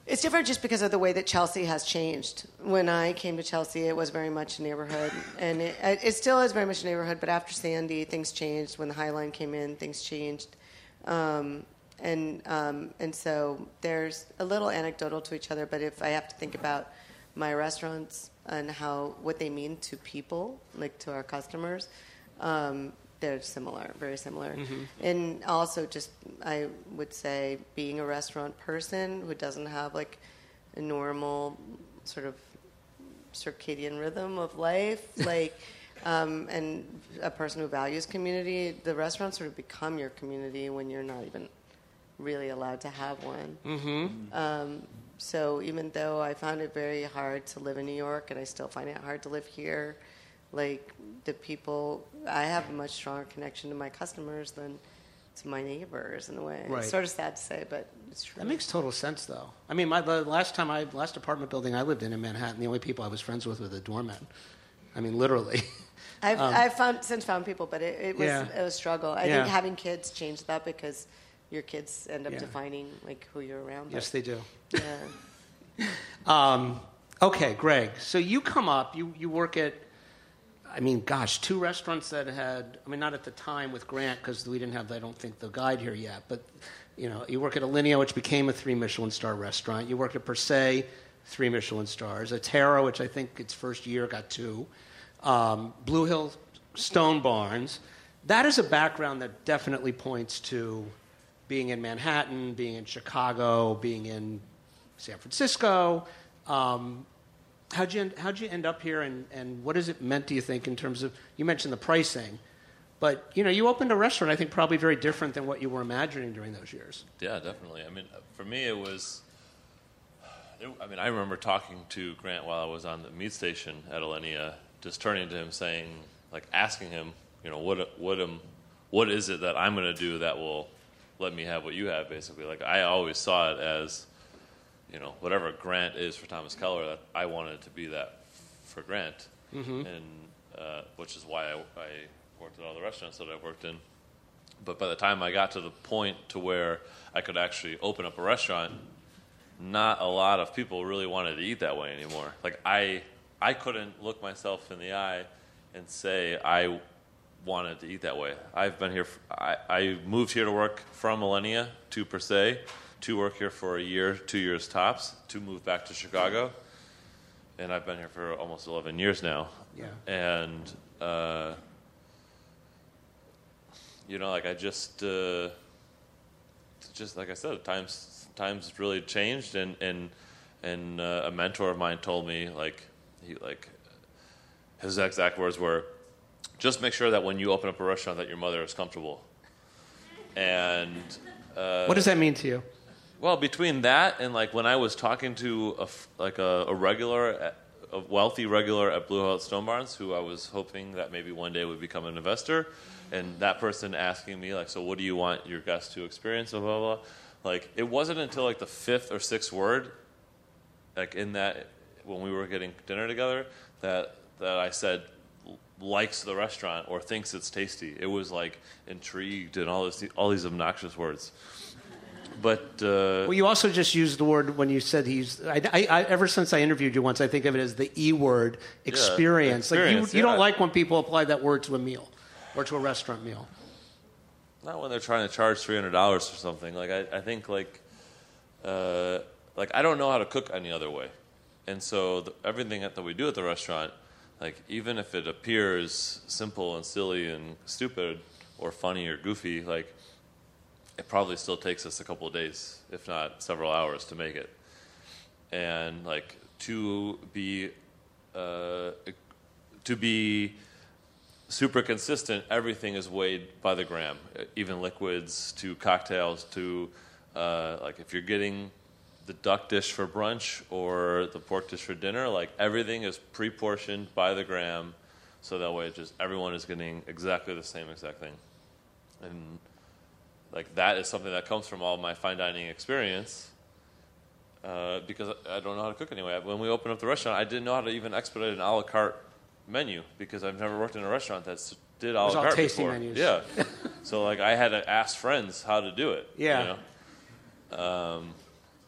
It's different just because of the way that Chelsea has changed. When I came to Chelsea, it was very much a neighborhood, and it, it still is very much a neighborhood. But after Sandy, things changed. When the High Line came in, things changed, um, and um, and so there's a little anecdotal to each other. But if I have to think about my restaurants and how what they mean to people, like to our customers, um, they're similar, very similar. Mm-hmm. And also just, I would say, being a restaurant person who doesn't have like a normal sort of circadian rhythm of life, like, um, and a person who values community, the restaurants sort of become your community when you're not even really allowed to have one. Mm-hmm. Um, so even though I found it very hard to live in New York, and I still find it hard to live here, like the people, I have a much stronger connection to my customers than to my neighbors in a way. Right. It's sort of sad to say, but it's true. That makes total sense, though. I mean, my the last time I last apartment building I lived in in Manhattan, the only people I was friends with were the doormen. I mean, literally. I've um, I've found since found people, but it, it was Yeah. a struggle. I Yeah. think having kids changed that because your kids end up Yeah. defining like who you're around. Yes, but- they do. Yeah. Um, okay, Greg. So you come up, you, you work at, I mean, gosh, two restaurants that had, I mean, not at the time with Grant because we didn't have, I don't think, the guide here yet, but, you know, you work at Alinea, which became a three Michelin star restaurant. You worked at Per Se, three Michelin stars. At Terra, which I think its first year got two. Um, Blue Hill Stone Barns. That is a background that definitely points to being in Manhattan, being in Chicago, being in San Francisco. Um, how'd you how'd you end up here, and, and what has it meant, do you think, in terms of, you mentioned the pricing, but you know, you opened a restaurant, I think, probably very different than what you were imagining during those years. Yeah, definitely. I mean, for me, it was. It, I mean, I remember talking to Grant while I was on the meat station at Alinea, just turning to him, saying, like, asking him, you know, what what am what is it that I'm going to do that will let me have what you have, basically. Like, I always saw it as, you know, whatever Grant is for Thomas Keller, that I wanted to be that for Grant, Mhm. and uh, which is why I, I worked at all the restaurants that I worked in. But by the time I got to the point to where I could actually open up a restaurant, not a lot of people really wanted to eat that way anymore. Like, I, I couldn't look myself in the eye and say I wanted to eat that way. I've been here. For, I, I moved here to work from Alinea to Per Se, to work here for a year, two years tops, to move back to Chicago, and I've been here for almost eleven years now. Yeah. And uh, you know, like I just, uh, just like I said, times times really changed, and and and uh, a mentor of mine told me, like he like his exact words were, just make sure that when you open up a restaurant that your mother is comfortable. And uh, What does that mean to you? Well, between that and like when I was talking to a f- like a, a regular, at, a wealthy regular at Blue Hill Stone Barns, who I was hoping that maybe one day would become an investor, and that person asking me like, so what do you want your guests to experience? Blah blah blah. Like, it wasn't until like the fifth or sixth word, like in that when we were getting dinner together, that that I said likes the restaurant or thinks it's tasty. It was like intrigued and all this, all these obnoxious words. But uh, Well, you also just used the word when you said he's. I, I, I, ever since I interviewed you once, I think of it as the E word, experience. Yeah, like experience, you, you yeah. don't like when people apply that word to a meal or to a restaurant meal. not when they're trying to charge three hundred dollars for something. Like I, I think like, uh, like I don't know how to cook any other way, and so the, everything that we do at the restaurant, like even if it appears simple and silly and stupid or funny or goofy, like it probably still takes us a couple of days, if not several hours, to make it. And like to be, uh, to be super consistent, everything is weighed by the gram, even liquids to cocktails to uh, like if you're getting the duck dish for brunch or the pork dish for dinner, like everything is pre-portioned by the gram, so that way just everyone is getting exactly the same exact thing. And like that is something that comes from all my fine dining experience, uh, because I don't know how to cook anyway. When we opened up the restaurant, I didn't know how to even expedite an a la carte menu because I've never worked in a restaurant that did a la It was all carte tasting before. menus. Yeah, so like I had to ask friends how to do it. Yeah. You know? Um,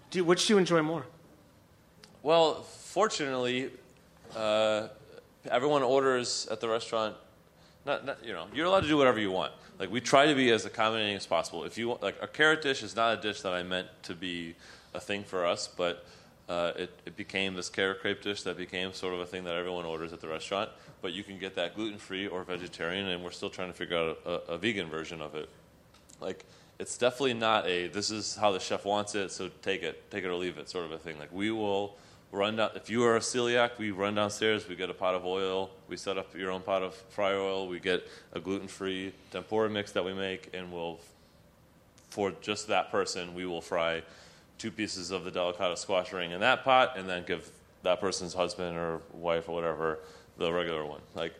Do, which do you enjoy more? Well, fortunately, uh, everyone orders at the restaurant. Not, not, you know, you're allowed to do whatever you want. Like, we try to be as accommodating as possible. If you want, like, a carrot dish is not a dish that I meant to be a thing for us, but uh, it, it became this carrot crepe dish that became sort of a thing that everyone orders at the restaurant. But you can get that gluten-free or vegetarian, and we're still trying to figure out a, a, a vegan version of it. Like, it's definitely not a, this is how the chef wants it, so take it, take it or leave it sort of a thing. Like, we will run down, if you are a celiac, we run downstairs, we get a pot of oil, we set up your own pot of fryer oil, we get a gluten-free tempura mix that we make, and we'll, for just that person, we will fry two pieces of the delicata squash ring in that pot, and then give that person's husband or wife or whatever the regular one. Like,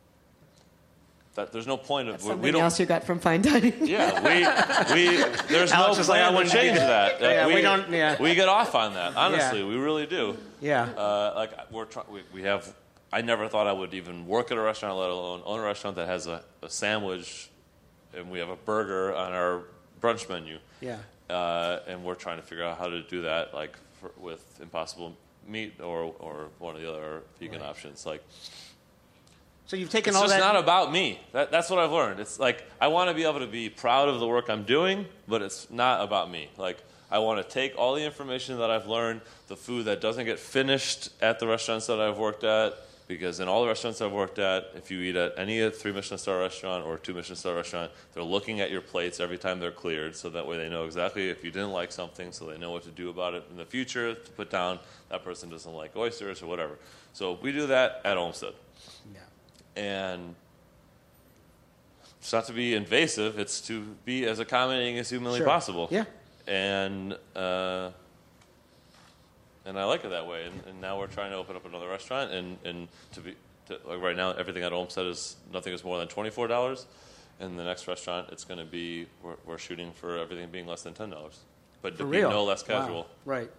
that, there's no point of That's we, something we don't. else you got from fine dining. Yeah, we we there's no Alex is like, I plan wouldn't to do change that. that. Like, Yeah, we, we don't- yeah. we get off on that. Honestly, Yeah. we really do. Yeah. Uh, like we're try- we, we have. I never thought I would even work at a restaurant, let alone own a restaurant that has a, a sandwich, and we have a burger on our brunch menu. Yeah. Uh, and we're trying to figure out how to do that, like for, with Impossible Meat or or one of the other vegan Right. options, like. So you've taken It's all just that. not about me. That, that's what I've learned. It's like I want to be able to be proud of the work I'm doing, but it's not about me. Like I want to take all the information that I've learned, the food that doesn't get finished at the restaurants that I've worked at, because in all the restaurants I've worked at, if you eat at any three Michelin star restaurant or two Michelin star restaurant, they're looking at your plates every time they're cleared, so that way they know exactly if you didn't like something, so they know what to do about it in the future to put down that person doesn't like oysters or whatever. So we do that at Olmsted. Yeah. And it's not to be invasive, it's to be as accommodating as humanly Sure. possible. Yeah. And uh, and I like it that way. And, and now we're trying to open up another restaurant. And, and to be to, like right now, everything at Olmsted is nothing is more than twenty-four dollars. And the next restaurant, it's going to be we're, we're shooting for everything being less than ten dollars, but to For be real? no less Wow. casual. Right.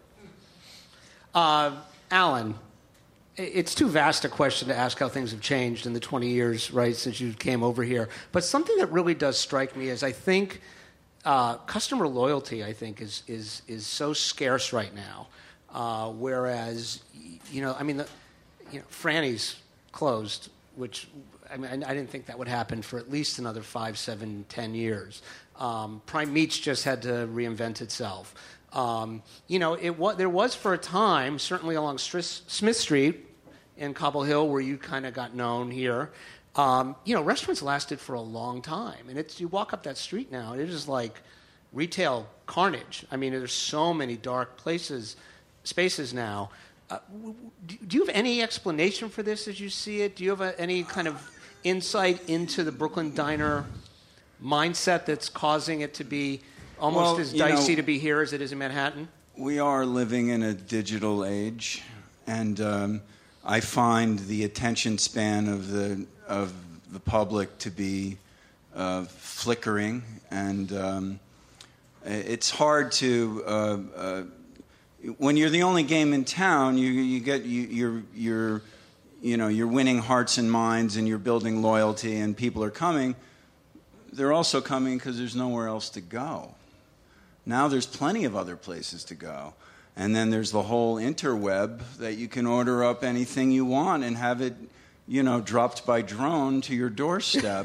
Uh, Alan, i- it's too vast a question to ask how things have changed in the twenty years, right, since you came over here. But something that really does strike me is I think uh, customer loyalty, I think, is, is, is so scarce right now. Uh, whereas, y- you know, I mean, the, you know, Franny's closed, which I mean, I didn't think that would happen for at least another five, seven, ten years. Um, Prime Meats just had to reinvent itself. Um, you know, it wa- there was for a time, certainly along Stris- Smith Street in Cobble Hill, where you kind of got known here. Um, you know, restaurants lasted for a long time, and it's you walk up that street now, it is like retail carnage. I mean, there's so many dark places, spaces now. Uh, w- w- do do you have any explanation for this as you see it? Do you have a, any kind of insight into the Brooklyn diner mindset that's causing it to be almost Well, as you know, dicey to be here as it is in Manhattan? We are living in a digital age, and um, I find the attention span of the of the public to be uh, flickering, and um, it's hard to. Uh, uh, when you're the only game in town, you you get you, you're you're you know you're winning hearts and minds, and you're building loyalty, and people are coming. They're also coming because there's nowhere else to go. Now there's plenty of other places to go. And then there's the whole interweb that you can order up anything you want and have it, you know, dropped by drone to your doorstep.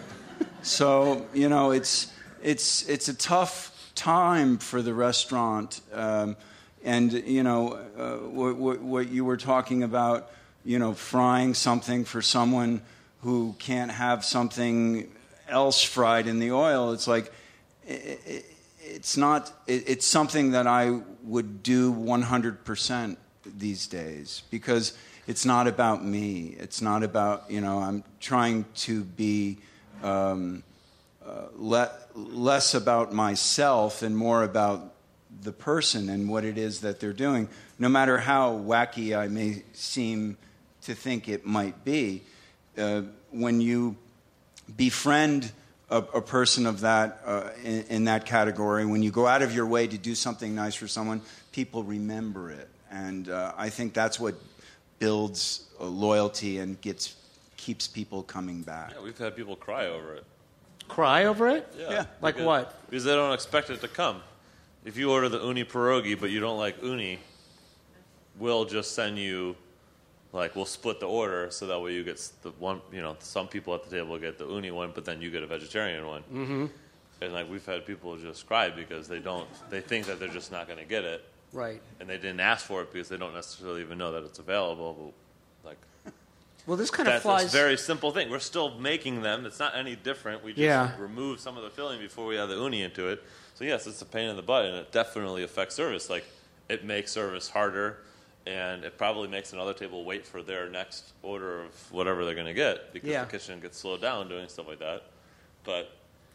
So, you know, it's it's it's a tough time for the restaurant. Um, and, you know, uh, what, what, what you were talking about, you know, frying something for someone who can't have something else fried in the oil, it's like... It, it, It's not. It, it's something that I would do one hundred percent these days because it's not about me. It's not about, you know, I'm trying to be um, uh, le- less about myself and more about the person and what it is that they're doing. No matter how wacky I may seem to think it might be, uh, when you befriend A, a person of that uh, in, in that category, when you go out of your way to do something nice for someone, people remember it, and uh, I think that's what builds uh, loyalty and gets keeps people coming back. Yeah, we've had people cry over it. Cry over it? Yeah. Yeah. Like because, what? Because they don't expect it to come. if you order the uni pierogi but you don't like uni, we'll just send you, like, we'll split the order so that way you get the one, you know, some people at the table get the uni one, but then you get a vegetarian one. Mm-hmm. And, like, we've had people just cry because they don't, they think that they're just not going to get it. Right. And they didn't ask for it because they don't necessarily even know that it's available. But, like, well, this kind of that's flies. a very simple thing. We're still making them. It's not any different. We just Yeah. remove some of the filling before we add the uni into it. So, yes, it's a pain in the butt, and it definitely affects service. Like, it makes service harder, and it probably makes another table wait for their next order of whatever they're going to get because Yeah. the kitchen gets slowed down doing stuff like that. But,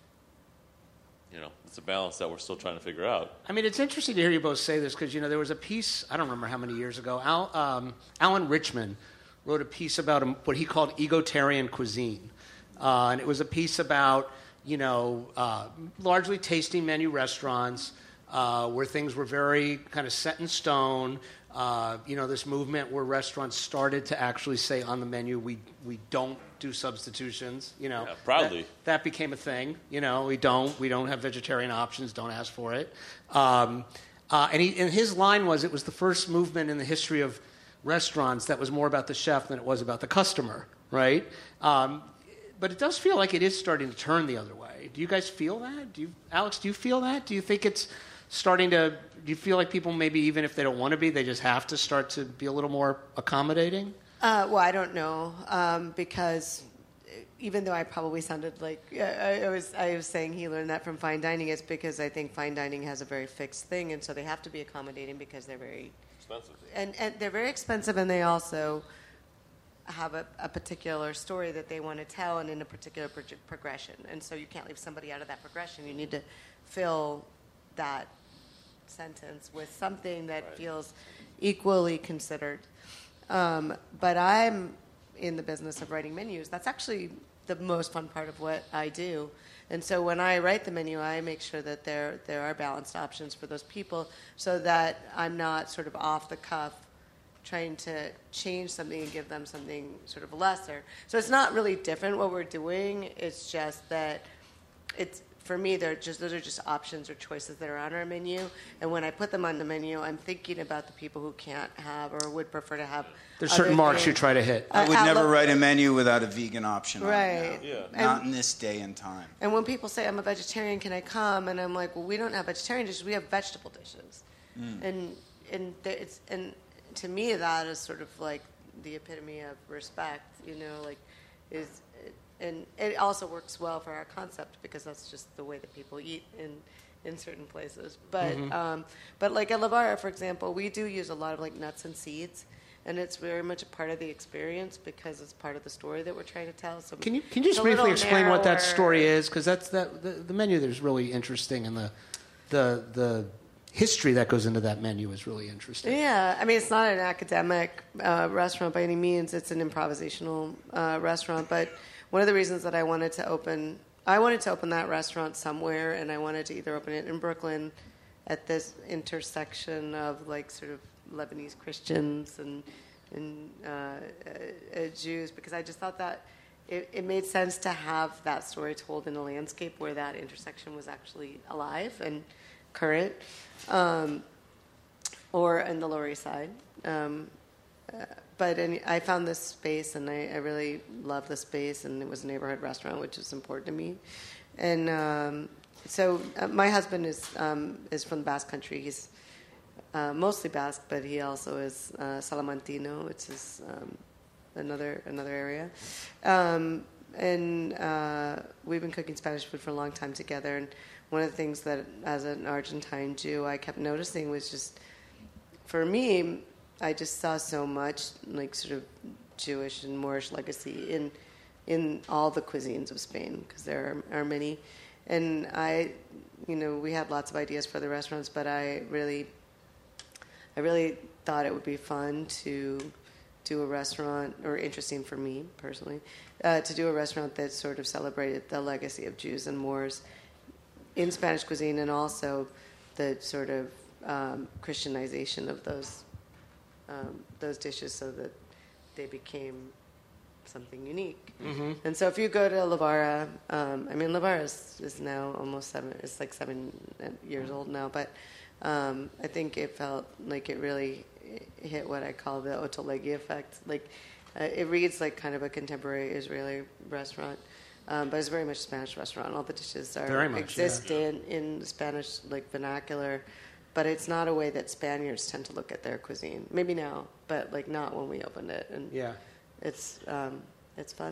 you know, it's a balance that we're still trying to figure out. I mean, it's interesting to hear you both say this because, you know, there was a piece, I don't remember how many years ago, Al, um, Alan Richman wrote a piece about um, what he called egotarian cuisine. Uh, and it was a piece about, you know, uh, largely tasting menu restaurants uh, where things were very kind of set in stone. Uh, you know, this movement where restaurants started to actually say on the menu, we we don't do substitutions. You know, Yeah, proudly. That, that became a thing. You know, we don't we don't have vegetarian options. Don't ask for it. Um, uh, and, he, and his line was, it was the first movement in the history of restaurants that was more about the chef than it was about the customer. Right. Um, but it does feel like it is starting to turn the other way. Do you guys feel that? Do you, Alex? Do you feel that? Do you think it's starting to, do you feel like people maybe even if they don't want to be, they just have to start to be a little more accommodating? Uh, well, I don't know, um, because even though I probably sounded like, I, I was I was saying he learned that from fine dining, it's because I think fine dining has a very fixed thing, and so they have to be accommodating because they're very expensive. And, and they're very expensive, and they also have a, a particular story that they want to tell and in a particular pro- progression. And so you can't leave somebody out of that progression. You need to fill that sentence with something that right. feels equally considered. Um, but I'm in the business of writing menus. That's actually the most fun part of what I do. And so when I write the menu, I make sure that there there are balanced options for those people so that I'm not sort of off the cuff trying to change something and give them something sort of lesser. So it's not really different what we're doing. It's just that it's, for me, they're just those are just options or choices that are on our menu. And when I put them on the menu, I'm thinking about the people who can't have or would prefer to have. There's certain marks you try to hit. I would Uh, never outlook- write a menu without a vegan option. Right. On it now. Yeah. Not And- in this day and time. And when people say, I'm a vegetarian, can I come? And I'm like, well, we don't have vegetarian dishes. We have vegetable dishes. Mm. And and there, it's and to me, that is sort of like the epitome of respect, you know, like is, and it also works well for our concept because that's just the way that people eat in in certain places. But Mhm. um, but like at Lavara, for example, we do use a lot of like nuts and seeds. And it's very much a part of the experience because it's part of the story that we're trying to tell. So Can you can you it's just a briefly little explain what that narrower. story is? Because that's that the, the menu there is really interesting, and the the the history that goes into that menu is really interesting. Yeah, I mean, it's not an academic uh, restaurant by any means. It's an improvisational uh, restaurant. But one of the reasons that I wanted to open, I wanted to open that restaurant somewhere, and I wanted to either open it in Brooklyn at this intersection of like sort of Lebanese Christians and and uh, uh, uh, Jews, because I just thought that it, it made sense to have that story told in a landscape where that intersection was actually alive and current, um, or in the Lower East Side. Um, uh, but any, I found this space, and I, I really love the space, and it was a neighborhood restaurant, which is important to me. And um, so uh, my husband is um, is from the Basque Country. He's uh, mostly Basque, but he also is uh, Salamantino, which is um, another another area. Um, and uh, we've been cooking Spanish food for a long time together, and one of the things that, as an Argentine Jew, I kept noticing was just, for me, I just saw so much like sort of Jewish and Moorish legacy in in all the cuisines of Spain, because there are, are many. And I, you know, we had lots of ideas for the restaurants, but I really, I really thought it would be fun to do a restaurant, or interesting for me personally, uh, to do a restaurant that sort of celebrated the legacy of Jews and Moors in Spanish cuisine, and also the sort of um, Christianization of those um, those dishes, so that they became something unique. Mhm. And so if you go to Lavara, um, I mean, Lavara is, is now almost seven, it's like seven years old now, but um, I think it felt like it really hit what I call the Ottolenghi effect. Like, uh, it reads like kind of a contemporary Israeli restaurant, um, but it's very much a Spanish restaurant. All the dishes are Very much, exist yeah. in, in Spanish, like vernacular, but it's not a way that Spaniards tend to look at their cuisine. Maybe now, but like not when we opened it. And Yeah. it's um, it's fun.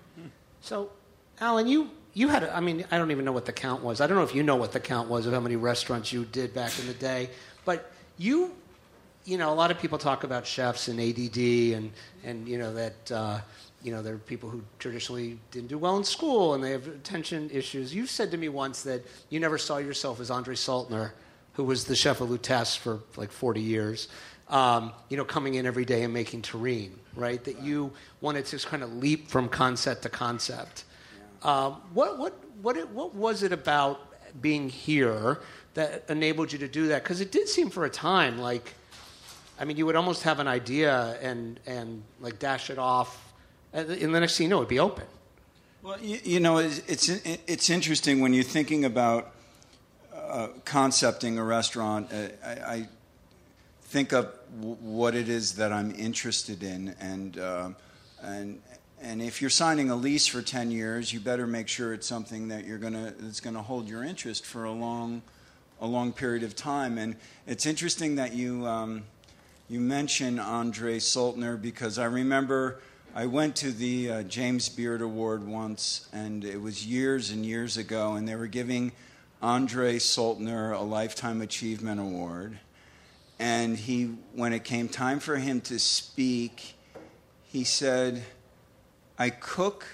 So, Alan, you, you had, a, I mean, I don't even know what the count was. I don't know if you know what the count was of how many restaurants you did back in the day. But you, you know, a lot of people talk about chefs and A D D and, and you know, that, uh, you know, there are people who traditionally didn't do well in school and they have attention issues. You said to me once that you never saw yourself as Andre Saltner, who was the chef of Lutèce for like forty years, um, you know, coming in every day and making terrine, right? That you wanted to just kind of leap from concept to concept. Um, what, what, what, it, what was it about being here that enabled you to do that? Because it did seem for a time like, I mean, you would almost have an idea and, and like dash it off, and the next thing you know, it'd be open. Well, you, you know, it's, it's it's interesting when you're thinking about uh, concepting a restaurant. Uh, I, I think of w- what it is that I'm interested in, and uh, and and if you're signing a lease for ten years, you better make sure it's something that you're gonna that's gonna hold your interest for a long a long period of time. And it's interesting that you um, you mention Andre Saltner, because I remember I went to the uh, James Beard Award once, and it was years and years ago, and they were giving Andre Saltner a Lifetime Achievement Award. And he, when it came time for him to speak, he said, "I cook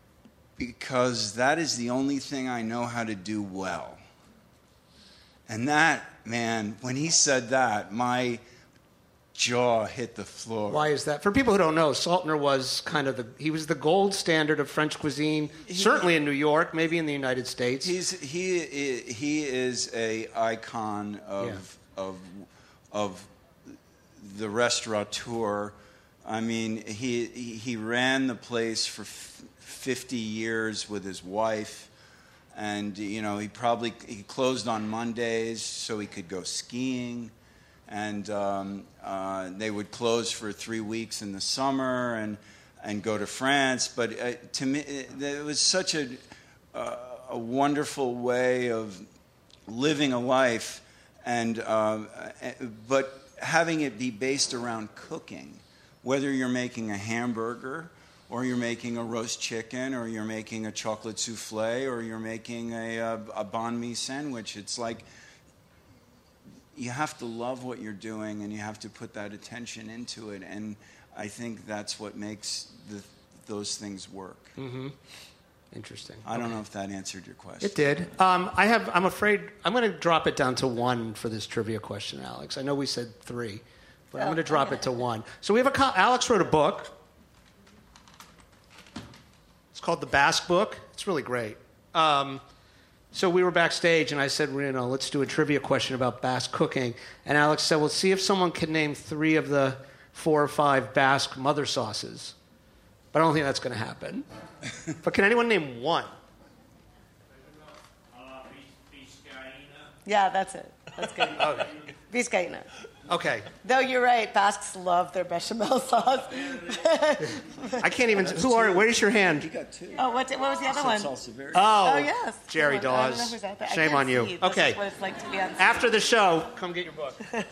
because that is the only thing I know how to do well." And that, man, when he said that, my jaw hit the floor. Why is that? For people who don't know, Saltner was kind of the, he was the gold standard of French cuisine, he, certainly in New York, maybe in the United States. He's, he, he is a icon of, yeah. of, of the restaurateur. I mean, he, he ran the place for fifty years with his wife. And, you know, he probably, he closed on Mondays so he could go skiing. And um, uh, they would close for three weeks in the summer and and go to France. But uh, to me, it, it was such a uh, a wonderful way of living a life, and uh, but having it be based around cooking, whether you're making a hamburger, or you're making a roast chicken, or you're making a chocolate souffle, or you're making a, a, a banh mi sandwich. It's like, you have to love what you're doing, and you have to put that attention into it. And I think that's what makes the, those things work. Mm-hmm. Interesting. I don't okay. know if that answered your question. It did. Um, I have. I'm afraid I'm going to drop it down to one for this trivia question, Alex. I know we said three, but oh, I'm going to drop okay. it to one. So we have a. Co- Alex wrote a book. It's called The Basque Book. It's really great. Um, So we were backstage, and I said, you know, let's do a trivia question about Basque cooking. And Alex said, well, see if someone can name three of the four or five Basque mother sauces. But I don't think that's going to happen. But can anyone name one? Yeah, that's it. That's good. Okay. Vizcaína. Okay. Though you're right, Basques love their bechamel sauce. I can't even. Who are? Where's your hand? You got two. Oh, what, what was the other one? Oh, oh yes. Jerry Dawes. I don't know who's out there. Shame on you. See. Okay. This is what it's like to be on After the show, come get your book.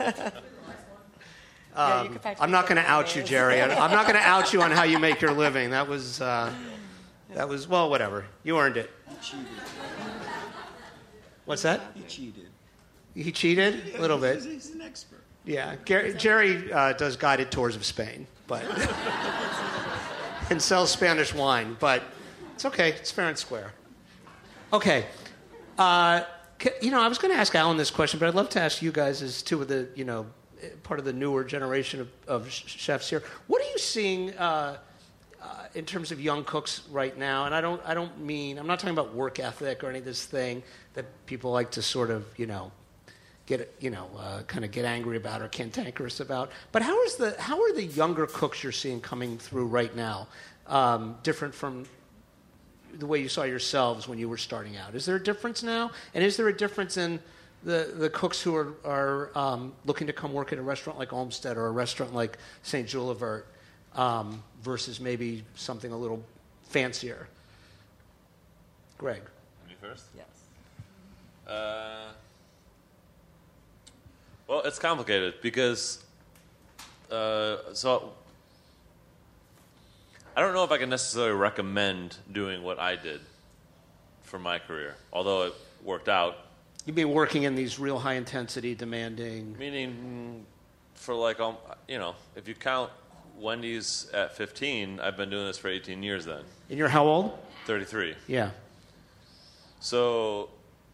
yeah, um, I'm not going to out you, Jerry. I'm not going to out you on how you make your living. That was. Uh, that was well, whatever. You earned it. He cheated. What's that? He cheated. He cheated a little bit. He's an expert. Yeah, Gary, Jerry uh, does guided tours of Spain, but and sells Spanish wine, but it's okay. It's fair and square. Okay, uh, you know, I was going to ask Alan this question, but I'd love to ask you guys as two of the, you know, part of the newer generation of, of chefs here. What are you seeing uh, uh, in terms of young cooks right now? And I don't, I don't mean, I'm not talking about work ethic or any of this thing that people like to sort of, you know. Get you know, uh, kind of get angry about or cantankerous about. But how is the how are the younger cooks you're seeing coming through right now um, different from the way you saw yourselves when you were starting out? Is there a difference now? And is there a difference in the, the cooks who are, are um, looking to come work at a restaurant like Olmsted or a restaurant like Saint Julivert um, versus maybe something a little fancier? Greg. Me first? Yes. Uh, well, it's complicated because uh, so I don't know if I can necessarily recommend doing what I did for my career, although it worked out. You've been working in these real high intensity, demanding. Meaning, for like, um, you know, if you count Wendy's at fifteen, I've been doing this for eighteen years then. And you're how old? thirty-three. Yeah. So,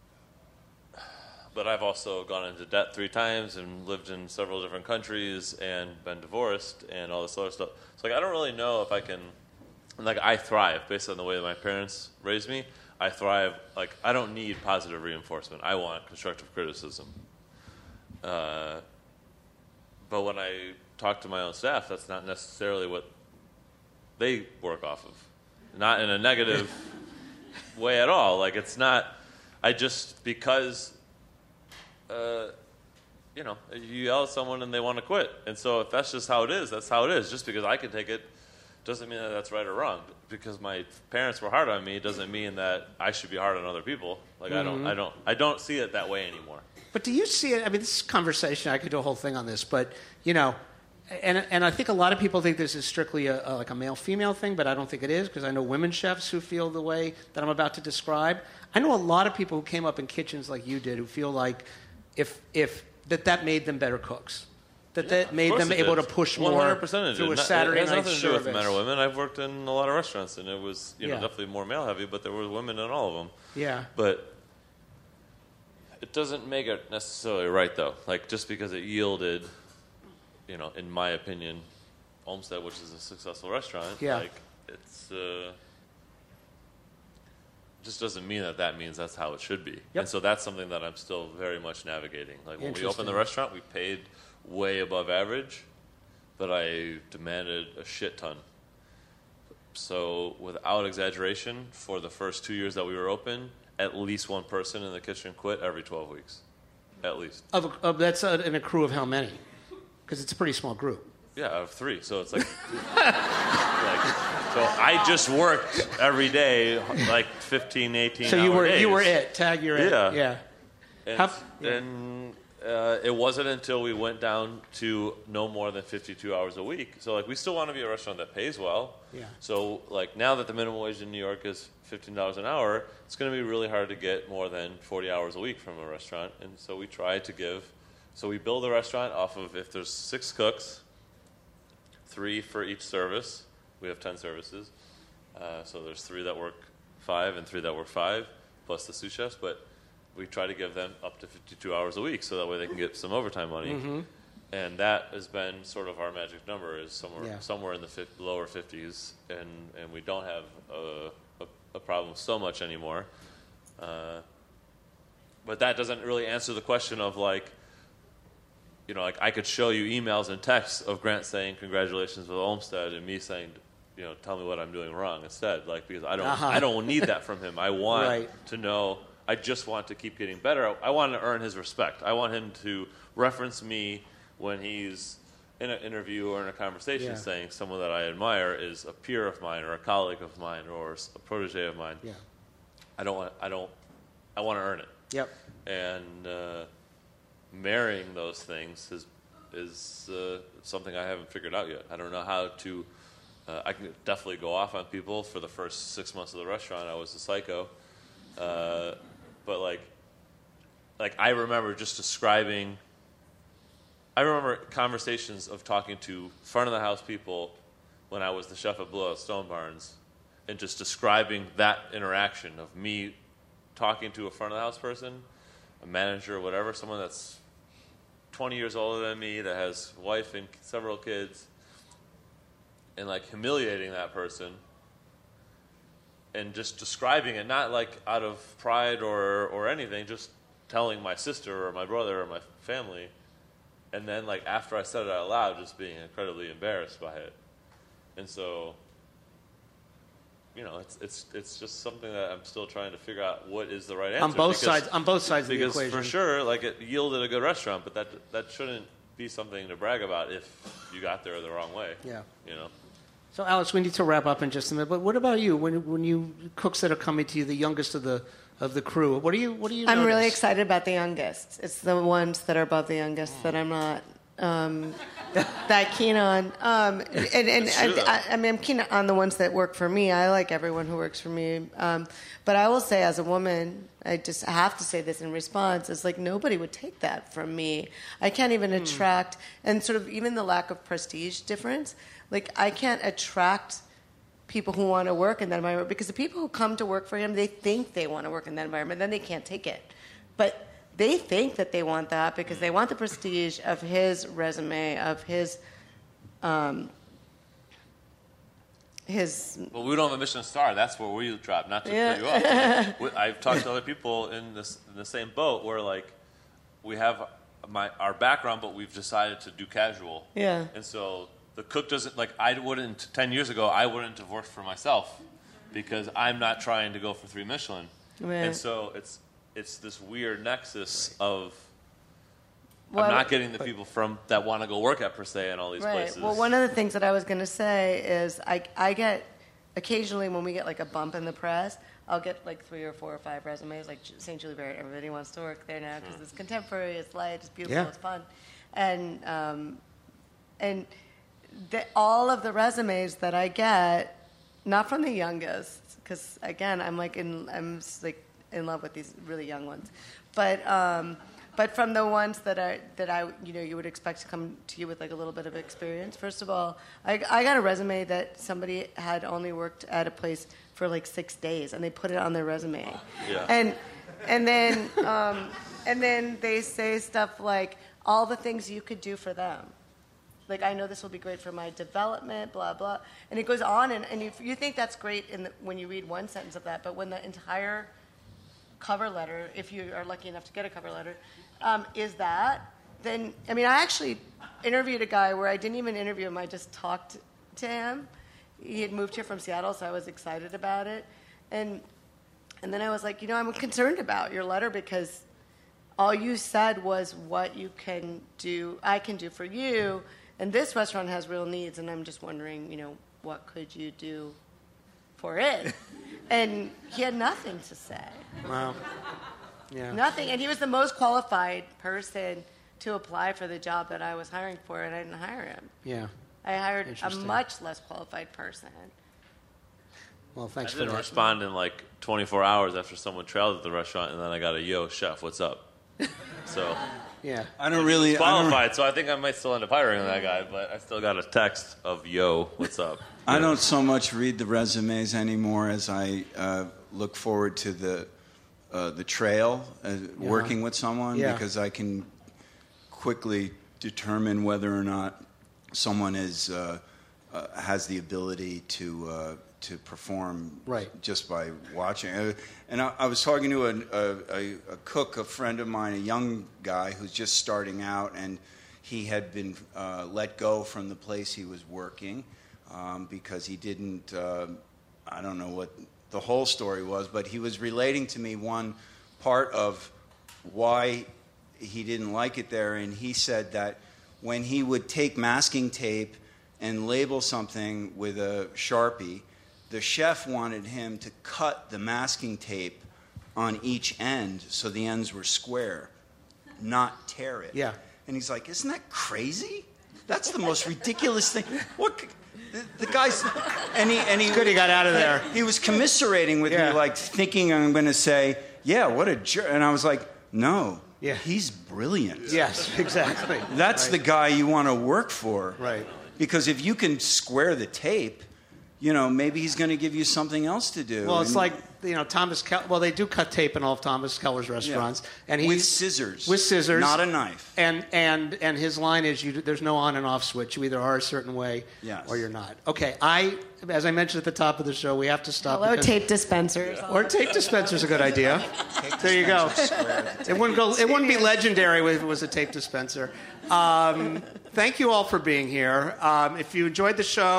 but I've also gone into debt three times and lived in several different countries and been divorced and all this other stuff. So, like, I don't really know if I can, like, I thrive based on the way that my parents raised me. I thrive, like, I don't need positive reinforcement. I want constructive criticism. Uh, but when I talk to my own staff, that's not necessarily what they work off of. Not in a negative way at all. Like, it's not, I just, because, uh, you know, you yell at someone and they want to quit. And so if that's just how it is, that's how it is. Just because I can take it doesn't mean that that's right or wrong. Because my parents were hard on me doesn't mean that I should be hard on other people. Like, mm-hmm. I don't, I don't, I don't see it that way anymore. But do you see it? I mean, this is conversation. I could do a whole thing on this, but you know, and and I think a lot of people think this is strictly a, a, like a male-female thing, but I don't think it is because I know women chefs who feel the way that I'm about to describe. I know a lot of people who came up in kitchens like you did who feel like if if that that made them better cooks. That Yeah, that made them able to push more one hundred percent through a it did. Saturday it has night nothing to do service. with men or women. I've worked in a lot of restaurants, and it was you know Yeah. definitely more male heavy, but there were women in all of them. Yeah. But it doesn't make it necessarily right, though. Like, just because it yielded, you know, in my opinion, Olmsted, which is a successful restaurant, Yeah. like, it's, uh, just doesn't mean that that means that's how it should be. Yep. And so that's something that I'm still very much navigating. Like, when we opened the Interesting. restaurant, we paid way above average, but I demanded a shit ton. So, without exaggeration, for the first two years that we were open, at least one person in the kitchen quit every twelve weeks. At least. Of, a, of that's a, in a crew of how many? Because it's a pretty small group. Yeah, of three. So it's like, like, so I just worked every day, like fifteen, eighteen So you hour were days. you were it. Tag, you're it. Yeah. Yeah. And, How- yeah. and uh, it wasn't until we went down to no more than fifty-two hours a week. So, like, we still want to be a restaurant that pays well. Yeah. So, like, now that the minimum wage in New York is fifteen dollars an hour, it's going to be really hard to get more than forty hours a week from a restaurant. And so we try to give, so we build a restaurant off of, if there's six cooks, three for each service. We have ten services. Uh, so there's three that work five and three that work five, plus the sous chefs. But we try to give them up to fifty-two hours a week so that way they can get some overtime money. Mhm. And that has been sort of our magic number, is somewhere Yeah. somewhere in the fi- lower fifties, and, and we don't have a, a, a problem so much anymore. Uh, but that doesn't really answer the question of, like, you know, like, I could show you emails and texts of Grant saying congratulations with Olmsted and me saying, you know, tell me what I'm doing wrong instead, like, because I don't Uh-huh. I don't need that from him. I want Right. to know. I just want to keep getting better. I want to earn his respect. I want him to reference me when he's in an interview or in a conversation, Yeah. saying someone that I admire is a peer of mine or a colleague of mine or a protege of mine. Yeah. I don't want. I don't. I want to earn it. Yep. And uh, marrying those things is is uh, something I haven't figured out yet. I don't know how to. Uh, I can definitely go off on people. For the first six months of the restaurant, I was a psycho. Uh, but like, like I remember just describing. I remember conversations of talking to front of the house people when I was the chef at Blowout Stone Barns, and just describing that interaction of me talking to a front of the house person, a manager or whatever, someone that's twenty years older than me, that has a wife and several kids, and like humiliating that person and just describing it, not like out of pride or, or anything, just telling my sister or my brother or my family. And then, like, after I said it out loud, just being incredibly embarrassed by it. And so you know, it's it's it's just something that I'm still trying to figure out what is the right answer. On both because, sides, on both sides of the because equation. for sure, like it yielded a good restaurant, but that that shouldn't be something to brag about if you got there the wrong way. Yeah. You know. So, Alex, we need to wrap up in just a minute. But what about you? When when you cooks that are coming to you, the youngest of the of the crew, what do you what do you? I'm notice? really excited about the youngest. It's the ones that are above the youngest that I'm not um, that keen on. Um, and and true, I, I, I mean, I'm keen on the ones that work for me. I like everyone who works for me. Um, but I will say, as a woman, I just have to say this in response. It's like nobody would take that from me. I can't even Hmm. attract, and sort of even the lack of prestige difference. Like I can't attract people who want to work in that environment because the people who come to work for him, they think they want to work in that environment, then they can't take it. But they think that they want that because they want the prestige of his resume, of his, um, his. Well, we don't have a Michelin star. That's where we drop. Not to Yeah. put you up. Like, we- I've talked to other people in this in the same boat where like we have my our background, but we've decided to do casual. Yeah. And so the cook doesn't like. I wouldn't ten years ago. I wouldn't have worked for myself because I'm not trying to go for three Michelin. Right. And so it's it's this weird nexus of. Well, I'm not getting the people from that want to go work at Per Se and all these Right. places. Well, one of the things that I was going to say is I, I get occasionally when we get like a bump in the press, I'll get like three or four or five resumes, like Saint Julie Barrett. Everybody wants to work there now because it's contemporary, it's light, it's beautiful, Yeah. it's fun, and um, and the, all of the resumes that I get, not from the youngest, because again, I'm like in I'm s- like in love with these really young ones, but. Um, But from the ones that I that I you know you would expect to come to you with like a little bit of experience. First of all, I, I got a resume that somebody had only worked at a place for like six days, and they put it on their resume. Yeah. And and then um, and then they say stuff like all the things you could do for them. Like I know this will be great for my development, blah blah, and it goes on. And, and you you think that's great in the, when you read one sentence of that, but when the entire cover letter, if you are lucky enough to get a cover letter, um, is that, then, I mean, I actually interviewed a guy where I didn't even interview him, I just talked to him. He had moved here from Seattle, so I was excited about it. And and then I was like, you know, I'm concerned about your letter because all you said was what you can do, I can do for you, and this restaurant has real needs, and I'm just wondering, you know, what could you do for it? And he had nothing to say. Wow. Yeah. Nothing. And he was the most qualified person to apply for the job that I was hiring for, and I didn't hire him. Yeah. I hired a Interesting. much less qualified person. Well, thanks I for didn't that. respond in like twenty-four hours after someone trailed at the restaurant, and then I got a yo chef, what's up? So yeah, I don't really- I don't- qualified. So I think I might still end up hiring that guy, but I still got a text of yo, what's up? I don't so much read the resumes anymore as I uh, look forward to the uh, the trail, uh, working with someone, Yeah. because I can quickly determine whether or not someone is uh, uh, has the ability to uh, to perform Right. just by watching. Uh, and I, I was talking to a, a, a, a cook, a friend of mine, a young guy who's just starting out, and he had been uh, let go from the place he was working. Um, because he didn't, uh, I don't know what the whole story was, but he was relating to me one part of why he didn't like it there, and he said that when he would take masking tape and label something with a Sharpie, the chef wanted him to cut the masking tape on each end so the ends were square, not tear it. Yeah. And he's like, isn't that crazy? That's the most ridiculous thing. What? The, the guy's and he and he Good he got out of there. He was commiserating with Yeah. me, like thinking I'm going to say, "Yeah, what a jerk," and I was like, "No, Yeah. he's brilliant. Yes, exactly. That's Right. the guy you want to work for, Right. Because if you can square the tape, you know, maybe he's going to give you something else to do. Well, it's And- like, you know, Thomas Keller. Well, they do cut tape in all of Thomas Keller's restaurants, and he with scissors, with scissors, not a knife. And and and his line is, "You there's no on and off switch. You either are a certain way, Yes. or you're not." Okay, I as I mentioned at the top of the show, we have to stop. Hello, because- tape dispensers. Or tape dispenser's a good idea. There you go. It wouldn't go. It wouldn't be legendary if it was a tape dispenser. Um, thank you all for being here. Um, if you enjoyed the show,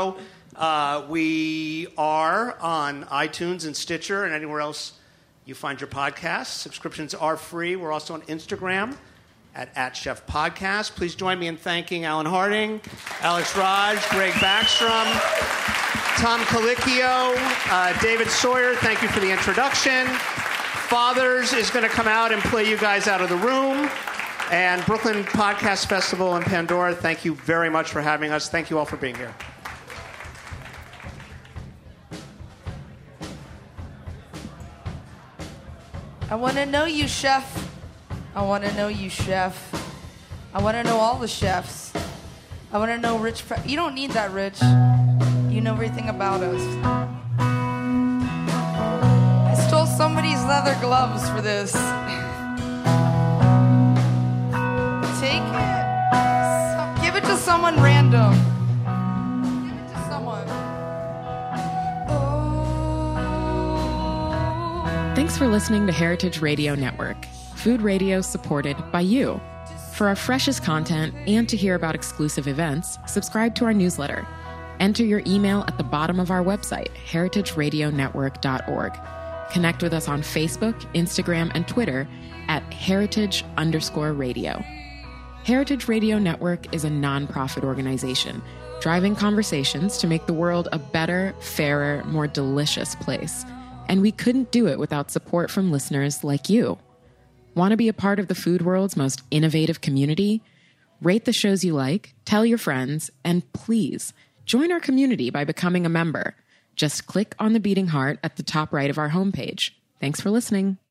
Uh, we are on iTunes and Stitcher and anywhere else you find your podcasts. Subscriptions are free. We're also on Instagram at, at Chef Podcast. Please join me in thanking Alan Harding, Alex Raj, Greg Backstrom, Tom Colicchio, uh, David Sawyer. Thank you for the introduction. Fathers is going to come out and play you guys out of the room. And Brooklyn Podcast Festival in Pandora, thank you very much for having us. Thank you all for being here. I want to know you, chef. I want to know you, chef. I want to know all the chefs. I want to know Rich. Fe- you don't need that, Rich. You know everything about us. I stole somebody's leather gloves for this. Take it. So- give it to someone random. Give it to someone. Thanks for listening to Heritage Radio Network, food radio supported by you. For our freshest content and to hear about exclusive events, subscribe to our newsletter. Enter your email at the bottom of our website, heritage radio network dot org. Connect with us on Facebook, Instagram, and Twitter at heritage underscore radio. Heritage Radio Network is a nonprofit organization driving conversations to make the world a better, fairer, more delicious place. And we couldn't do it without support from listeners like you. Want to be a part of the food world's most innovative community? Rate the shows you like, tell your friends, and please join our community by becoming a member. Just click on the beating heart at the top right of our homepage. Thanks for listening.